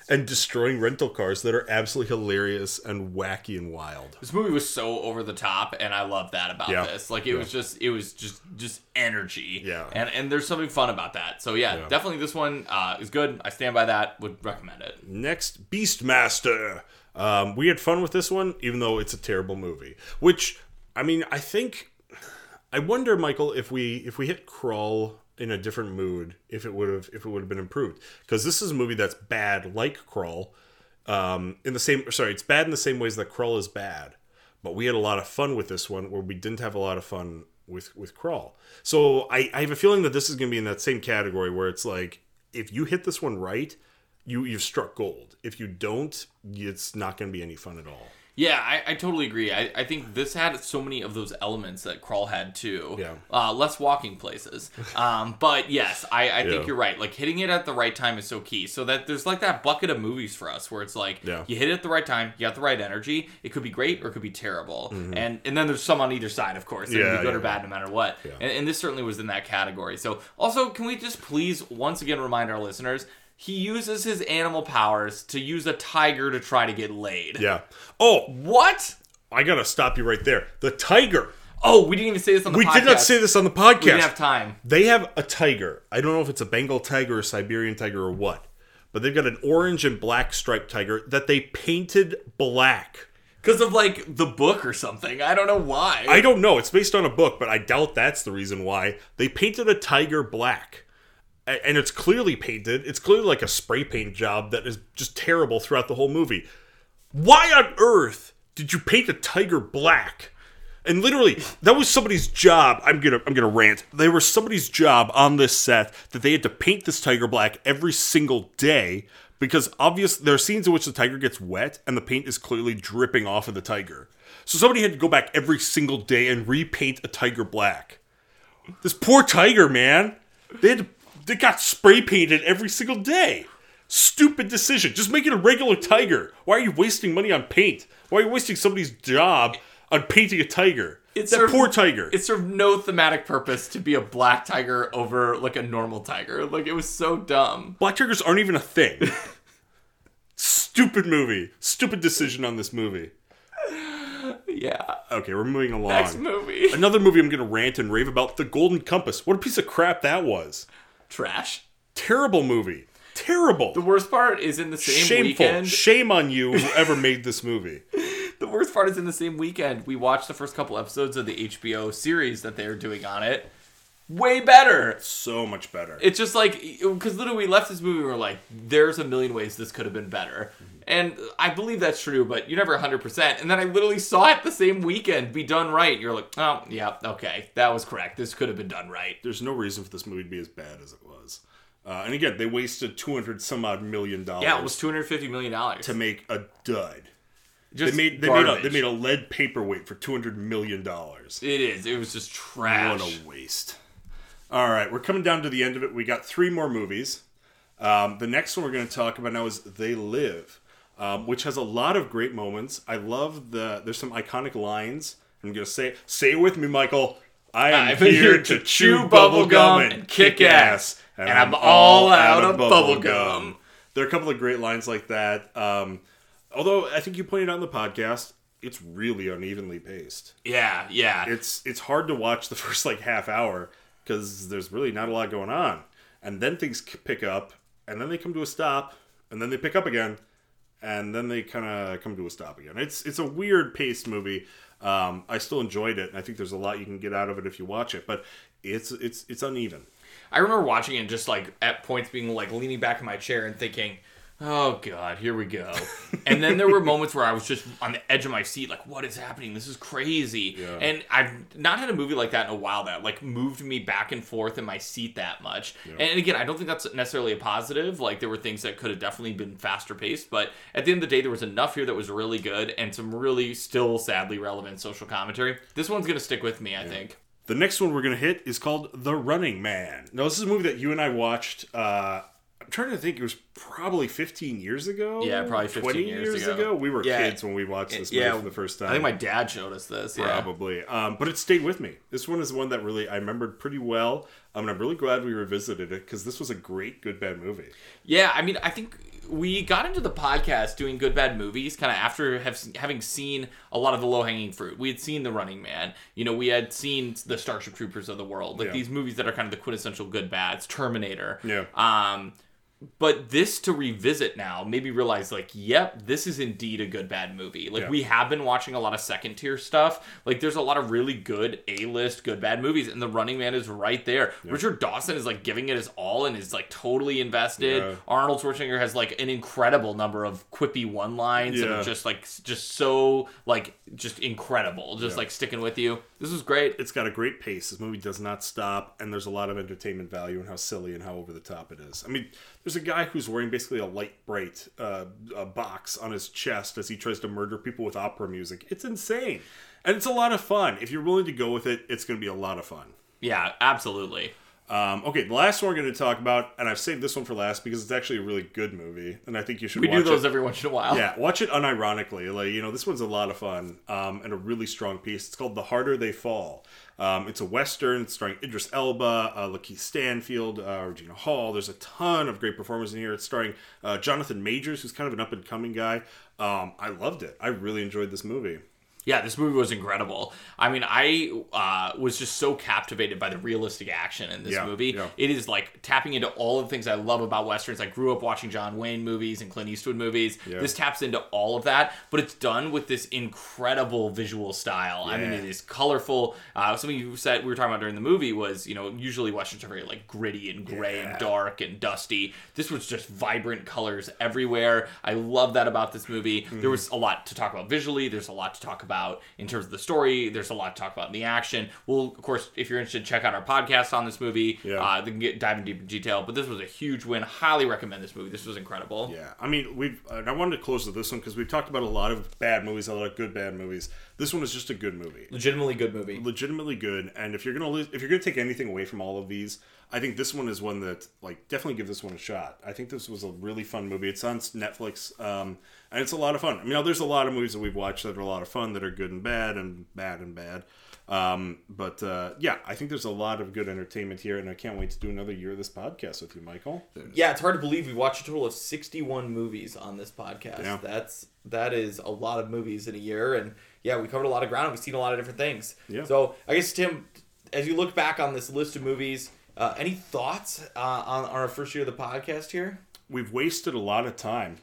and destroying rental cars that are absolutely hilarious and wacky and wild. This movie was so over the top, and I love that about Yeah. this. Like, it Yeah. was just, it was just, just energy. Yeah. And and there's something fun about that. So yeah, Yeah. definitely this one uh, is good. I stand by that. Would recommend it. Next, Beastmaster. Um, we had fun with this one, even though it's a terrible movie. Which, I mean, I think, I wonder, Michael, if we if we hit Crawl in a different mood, if it would have if it would have been improved, because this is a movie that's bad, like Crawl. Um, in the same, sorry, it's bad in the same ways that Crawl is bad, but we had a lot of fun with this one, where we didn't have a lot of fun with with Crawl. So I, I have a feeling that this is going to be in that same category where it's like, if you hit this one right, you you've struck gold. If you don't, it's not going to be any fun at all. Yeah, I, I totally agree. I, I think this had so many of those elements that Crawl had too. Yeah. Uh, less walking places. Um, but yes, I, I think Yeah. you're right. Like, hitting it at the right time is so key. So that there's like that bucket of movies for us where it's like, Yeah. you hit it at the right time, you got the right energy. It could be great or it could be terrible. Mm-hmm. And and then there's some on either side, of course. It Yeah, can be good yeah, or bad no matter what. Yeah. And, and this certainly was in that category. So also, can we just please once again remind our listeners, he uses his animal powers to use a tiger to try to get laid. Yeah. Oh, What? I got to stop you right there. The tiger. Oh, we didn't even say this on the We podcast. did not say this on the podcast. We didn't have time. They have a tiger. I don't know if it's a Bengal tiger or Siberian tiger or what, but they've got an orange and black striped tiger that they painted black. Because of, like, the book or something. I don't know why. I don't know. It's based on a book, but I doubt that's the reason why. They painted a tiger black. A- And it's clearly painted. It's clearly like a spray paint job that is just terrible throughout the whole movie. Why on earth did you paint a tiger black? And literally, that was somebody's job. I'm gonna, I'm gonna rant. There was somebody's job on this set that they had to paint this tiger black every single day because obvious there are scenes in which the tiger gets wet and the paint is clearly dripping off of the tiger. So somebody had to go back every single day and repaint a tiger black. This poor tiger, man. They had to, they got spray painted every single day. Stupid decision. Just make it a regular tiger. Why are you wasting money on paint? Why are you wasting somebody's job on painting a tiger? It's that served- poor tiger. It served no thematic purpose to be a black tiger over, like, a normal tiger. Like, it was so dumb. Black tigers aren't even a thing. Stupid movie. Stupid decision on this movie. Yeah. Okay, we're moving along. Next movie. Another movie I'm going to rant and rave about, The Golden Compass. What a piece of crap that was. Trash. Terrible movie. Terrible. The worst part is in the same Shameful. weekend. Shame on you, whoever made this movie. The worst part is in the same weekend, we watched the first couple episodes of the H B O series that they're doing on it. Way better. So much better. It's just like, because literally we left this movie and we were like, there's a million ways this could have been better. And I believe that's true, but you're never one hundred percent. And then I literally saw it the same weekend be done right. You're like, oh, yeah, okay, that was correct. This could have been done right. There's no reason for this movie to be as bad as it was. Uh, and again, they wasted two hundred some odd million dollars. Yeah, it was two hundred fifty million dollars. To make a dud. Just They made they made, a, garbage. they made a lead paperweight for two hundred million dollars. It is. It was just trash. What a waste. All right, we're coming down to the end of it. We got three more movies. Um, the next one we're going to talk about now is They Live, um, which has a lot of great moments. I love the, there's some iconic lines. I'm going to say, say it with me, Michael. I am I'm here, here to to chew chew bubble bubblegum gum and and kick kick ass. and I'm all out of bubble gum. There are a couple of great lines like that. Um, although, I think you pointed out in the podcast, it's really unevenly paced. Yeah, yeah. It's it's hard to watch the first like half hour because there's really not a lot going on, and then things k- pick up, and then they come to a stop, and then they pick up again, and then they kind of come to a stop again. It's it's a weird paced movie. Um, I still enjoyed it, and I think there's a lot you can get out of it if you watch it, but it's it's it's uneven. I remember watching it just like at points being like leaning back in my chair and thinking, oh God, here we go. And then there were moments where I was just on the edge of my seat, like, what is happening? This is crazy. Yeah. And I've not had a movie like that in a while that like moved me back and forth in my seat that much. Yeah. And again, I don't think that's necessarily a positive. Like there were things that could have definitely been faster paced, but at the end of the day, there was enough here that was really good and some really still sadly relevant social commentary. This one's going to stick with me, I yeah. think. The next one we're going to hit is called The Running Man. Now, this is a movie that you and I watched, uh, I'm trying to think, it was probably fifteen years ago? Yeah, probably fifteen twenty years, years ago. ago. We were yeah. kids when we watched this movie yeah. for the first time. I think my dad showed us this. Yeah. Probably. Um, but it stayed with me. This one is one that really I remembered pretty well. Um, and I'm really glad we revisited it because this was a great good bad movie. Yeah, I mean, I think we got into the podcast doing good bad movies kind of after have, having seen a lot of the low hanging fruit. We had seen The Running Man. You know, we had seen the Starship Troopers of the world, like yeah. these movies that are kind of the quintessential good bads. Terminator. Yeah. Um. But this to revisit now made me realize, like, yep, this is indeed a good bad movie. Like, yeah. we have been watching a lot of second tier stuff. Like, there's a lot of really good A-list good bad movies, and The Running Man is right there. Yeah. Richard Dawson is, like, giving it his all and is, like, totally invested. Yeah. Arnold Schwarzenegger has, like, an incredible number of quippy one-lines yeah. that are just, like, just so, like, just incredible. Just, yeah. like, sticking with you. This was great. It's got a great pace. This movie does not stop, and there's a lot of entertainment value in how silly and how over the top it is. I mean, there's a guy who's wearing basically a light bright uh, a box on his chest as he tries to murder people with opera music. It's insane. And it's a lot of fun. If you're willing to go with it, it's going to be a lot of fun. Yeah, absolutely. Um, okay, the last one we're going to talk about, and I've saved this one for last because it's actually a really good movie, and I think you should we watch it. We do those every once in a while. Yeah, watch it unironically. Like, you know, this one's a lot of fun um, and a really strong piece. It's called The Harder They Fall. Um, it's a Western. It's starring Idris Elba, uh, Lakeith Stanfield, uh, Regina Hall. There's a ton of great performers in here. It's starring uh, Jonathan Majors, who's kind of an up-and-coming guy. Um, I loved it. I really enjoyed this movie. Yeah, this movie was incredible. I mean, I uh, was just so captivated by the realistic action in this yeah, movie. Yeah. It is like tapping into all of the things I love about Westerns. I grew up watching John Wayne movies and Clint Eastwood movies. Yeah. This taps into all of that, but it's done with this incredible visual style. Yeah. I mean, it is colorful. Uh, something you said we were talking about during the movie was, you know, usually Westerns are very like gritty and gray yeah. and dark and dusty. This was just vibrant colors everywhere. I love that about this movie. Mm. There was a lot to talk about visually. There's a lot to talk about in terms of the story. There's a lot to talk about in the action. Well, of course, if you're interested, check out our podcast on this movie. Yeah. Uh, they can get dive in deep in detail. But this was a huge win. Highly recommend this movie. This was incredible. Yeah, I mean, we've. Uh, I wanted to close with this one because we've talked about a lot of bad movies, a lot of good bad movies. This one is just a good movie. Legitimately good movie. Legitimately good. And if you're gonna if you're gonna take anything away from all of these, I think this one is one that, like, definitely give this one a shot. I think this was a really fun movie. It's on Netflix, um, and it's a lot of fun. I mean, there's a lot of movies that we've watched that are a lot of fun, that are good and bad, and bad and bad. Um, but, uh, yeah, I think there's a lot of good entertainment here, and I can't wait to do another year of this podcast with you, Michael. Yeah, it's hard to believe we watched a total of sixty-one movies on this podcast. Yeah. That's, that is a lot of movies in a year, and, yeah, we covered a lot of ground. We've seen a lot of different things. Yeah. So, I guess, Tim, as you look back on this list of movies, Uh, any thoughts uh, on, on our first year of the podcast here? We've wasted a lot of time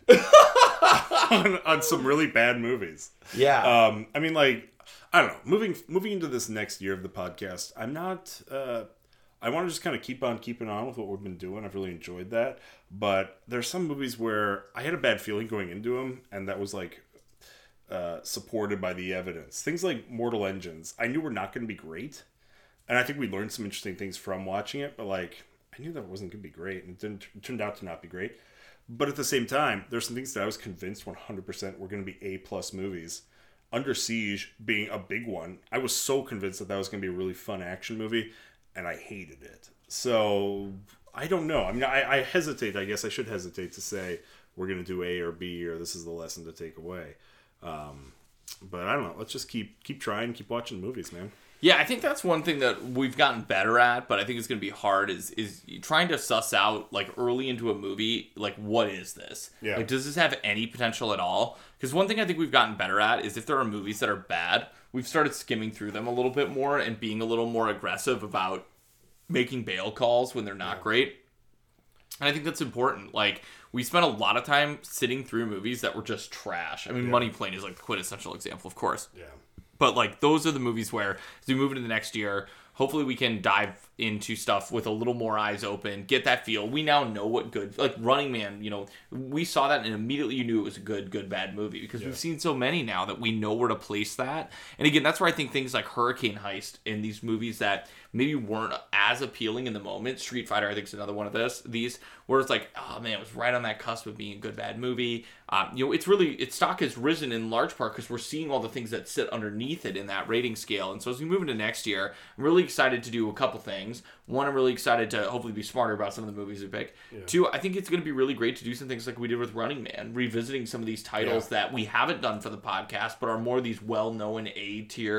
on, on some really bad movies. Yeah. Um, I mean, like, I don't know. Moving moving into this next year of the podcast, I'm not... Uh, I want to just kind of keep on keeping on with what we've been doing. I've really enjoyed that. But there's some movies where I had a bad feeling going into them, and that was, like, uh, supported by the evidence. Things like Mortal Engines, I knew were not going to be great. And I think we learned some interesting things from watching it, but, like, I knew that it wasn't going to be great, and it, didn't, it turned out to not be great. But at the same time, there's some things that I was convinced one hundred percent were going to be A-plus movies. Under Siege being a big one, I was so convinced that that was going to be a really fun action movie, and I hated it. So, I don't know. I mean, I, I hesitate, I guess I should hesitate to say we're going to do A or B, or this is the lesson to take away. Um, but I don't know. Let's just keep keep trying, keep watching movies, man. Yeah, I think that's one thing that we've gotten better at, but I think it's going to be hard is is trying to suss out, like, early into a movie, like, what is this? Yeah. Like, does this have any potential at all? Because one thing I think we've gotten better at is if there are movies that are bad, we've started skimming through them a little bit more and being a little more aggressive about making bail calls when they're not yeah. great. And I think that's important. Like, we spent a lot of time sitting through movies that were just trash. I mean, yeah. Money Plane is, like, the quintessential example, of course. Yeah. But, like, those are the movies where, as we move into the next year, hopefully we can dive into stuff with a little more eyes open, get that feel. We now know what good, like, Running Man, you know, we saw that and immediately you knew it was a good, good, bad movie because yeah. we've seen so many now that we know where to place that. And again, that's where I think things like Hurricane Heist and these movies that maybe weren't as appealing in the moment. Street Fighter, I think, is another one of this. These where it's like, oh man, it was right on that cusp of being a good, bad movie. Um, you know, it's really, its stock has risen in large part because we're seeing all the things that sit underneath it in that rating scale. And so as we move into next year, I'm really excited to do a couple things. One, I'm really excited to hopefully be smarter about some of the movies we pick. Yeah. Two, I think it's going to be really great to do some things like we did with Running Man, revisiting some of these titles yeah. that we haven't done for the podcast, but are more these well-known A-tier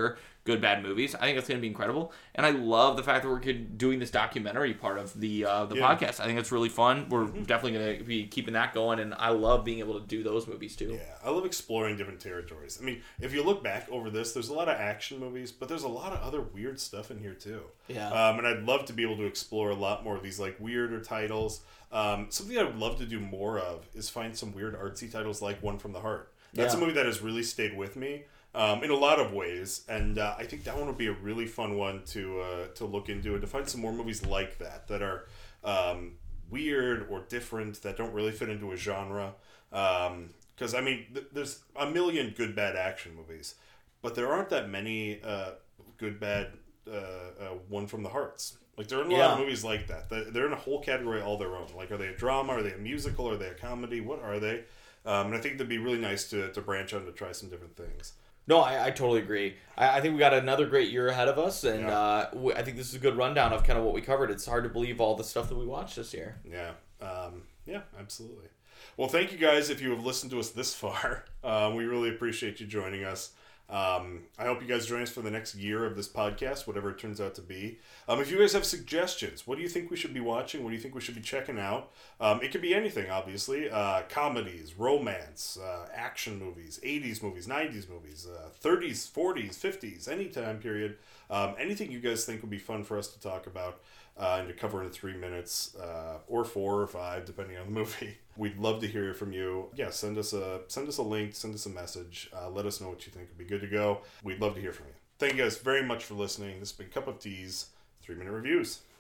good bad movies. I think that's going to be incredible, and I love the fact that we're doing this documentary part of the uh, the yeah. podcast. I think it's really fun. We're mm-hmm. definitely going to be keeping that going, and I love being able to do those movies too. Yeah, I love exploring different territories. I mean, if you look back over this, there's a lot of action movies, but there's a lot of other weird stuff in here too. Yeah, um, and I'd love to be able to explore a lot more of these like weirder titles. Um, something I would love to do more of is find some weird artsy titles like One from the Heart. That's yeah. a movie that has really stayed with me. Um, in a lot of ways, and uh, I think that one would be a really fun one to uh, to look into and to find some more movies like that that are um, weird or different, that don't really fit into a genre. Because um, I mean, th- there's a million good bad action movies, but there aren't that many uh, good bad uh, uh, One from the Hearts. Like there are a lot yeah. of movies like that. They're in a whole category all their own. Like, are they a drama? Are they a musical? Are they a comedy? What are they? Um, and I think that'd be really nice to to branch out and to try some different things. No, I, I totally agree. I, I think we got another great year ahead of us, and yeah. uh, we, I think this is a good rundown of kind of what we covered. It's hard to believe all the stuff that we watched this year. Yeah, um, yeah, absolutely. Well, thank you guys if you have listened to us this far. Um, we really appreciate you joining us. Um, I hope you guys join us for the next year of this podcast, whatever it turns out to be. Um, if you guys have suggestions, what do you think we should be watching? What do you think we should be checking out? Um, it could be anything, obviously. Uh, comedies, romance, uh, action movies, eighties movies, nineties movies, uh, thirties, forties, fifties, any time period. Um, anything you guys think would be fun for us to talk about uh, and to cover in three minutes uh, or four or five, depending on the movie. We'd love to hear from you. Yeah, send us a send us a link, send us a message. Uh, let us know what you think would be good to go. We'd love to hear from you. Thank you guys very much for listening. This has been Cup of Tea's three-minute reviews.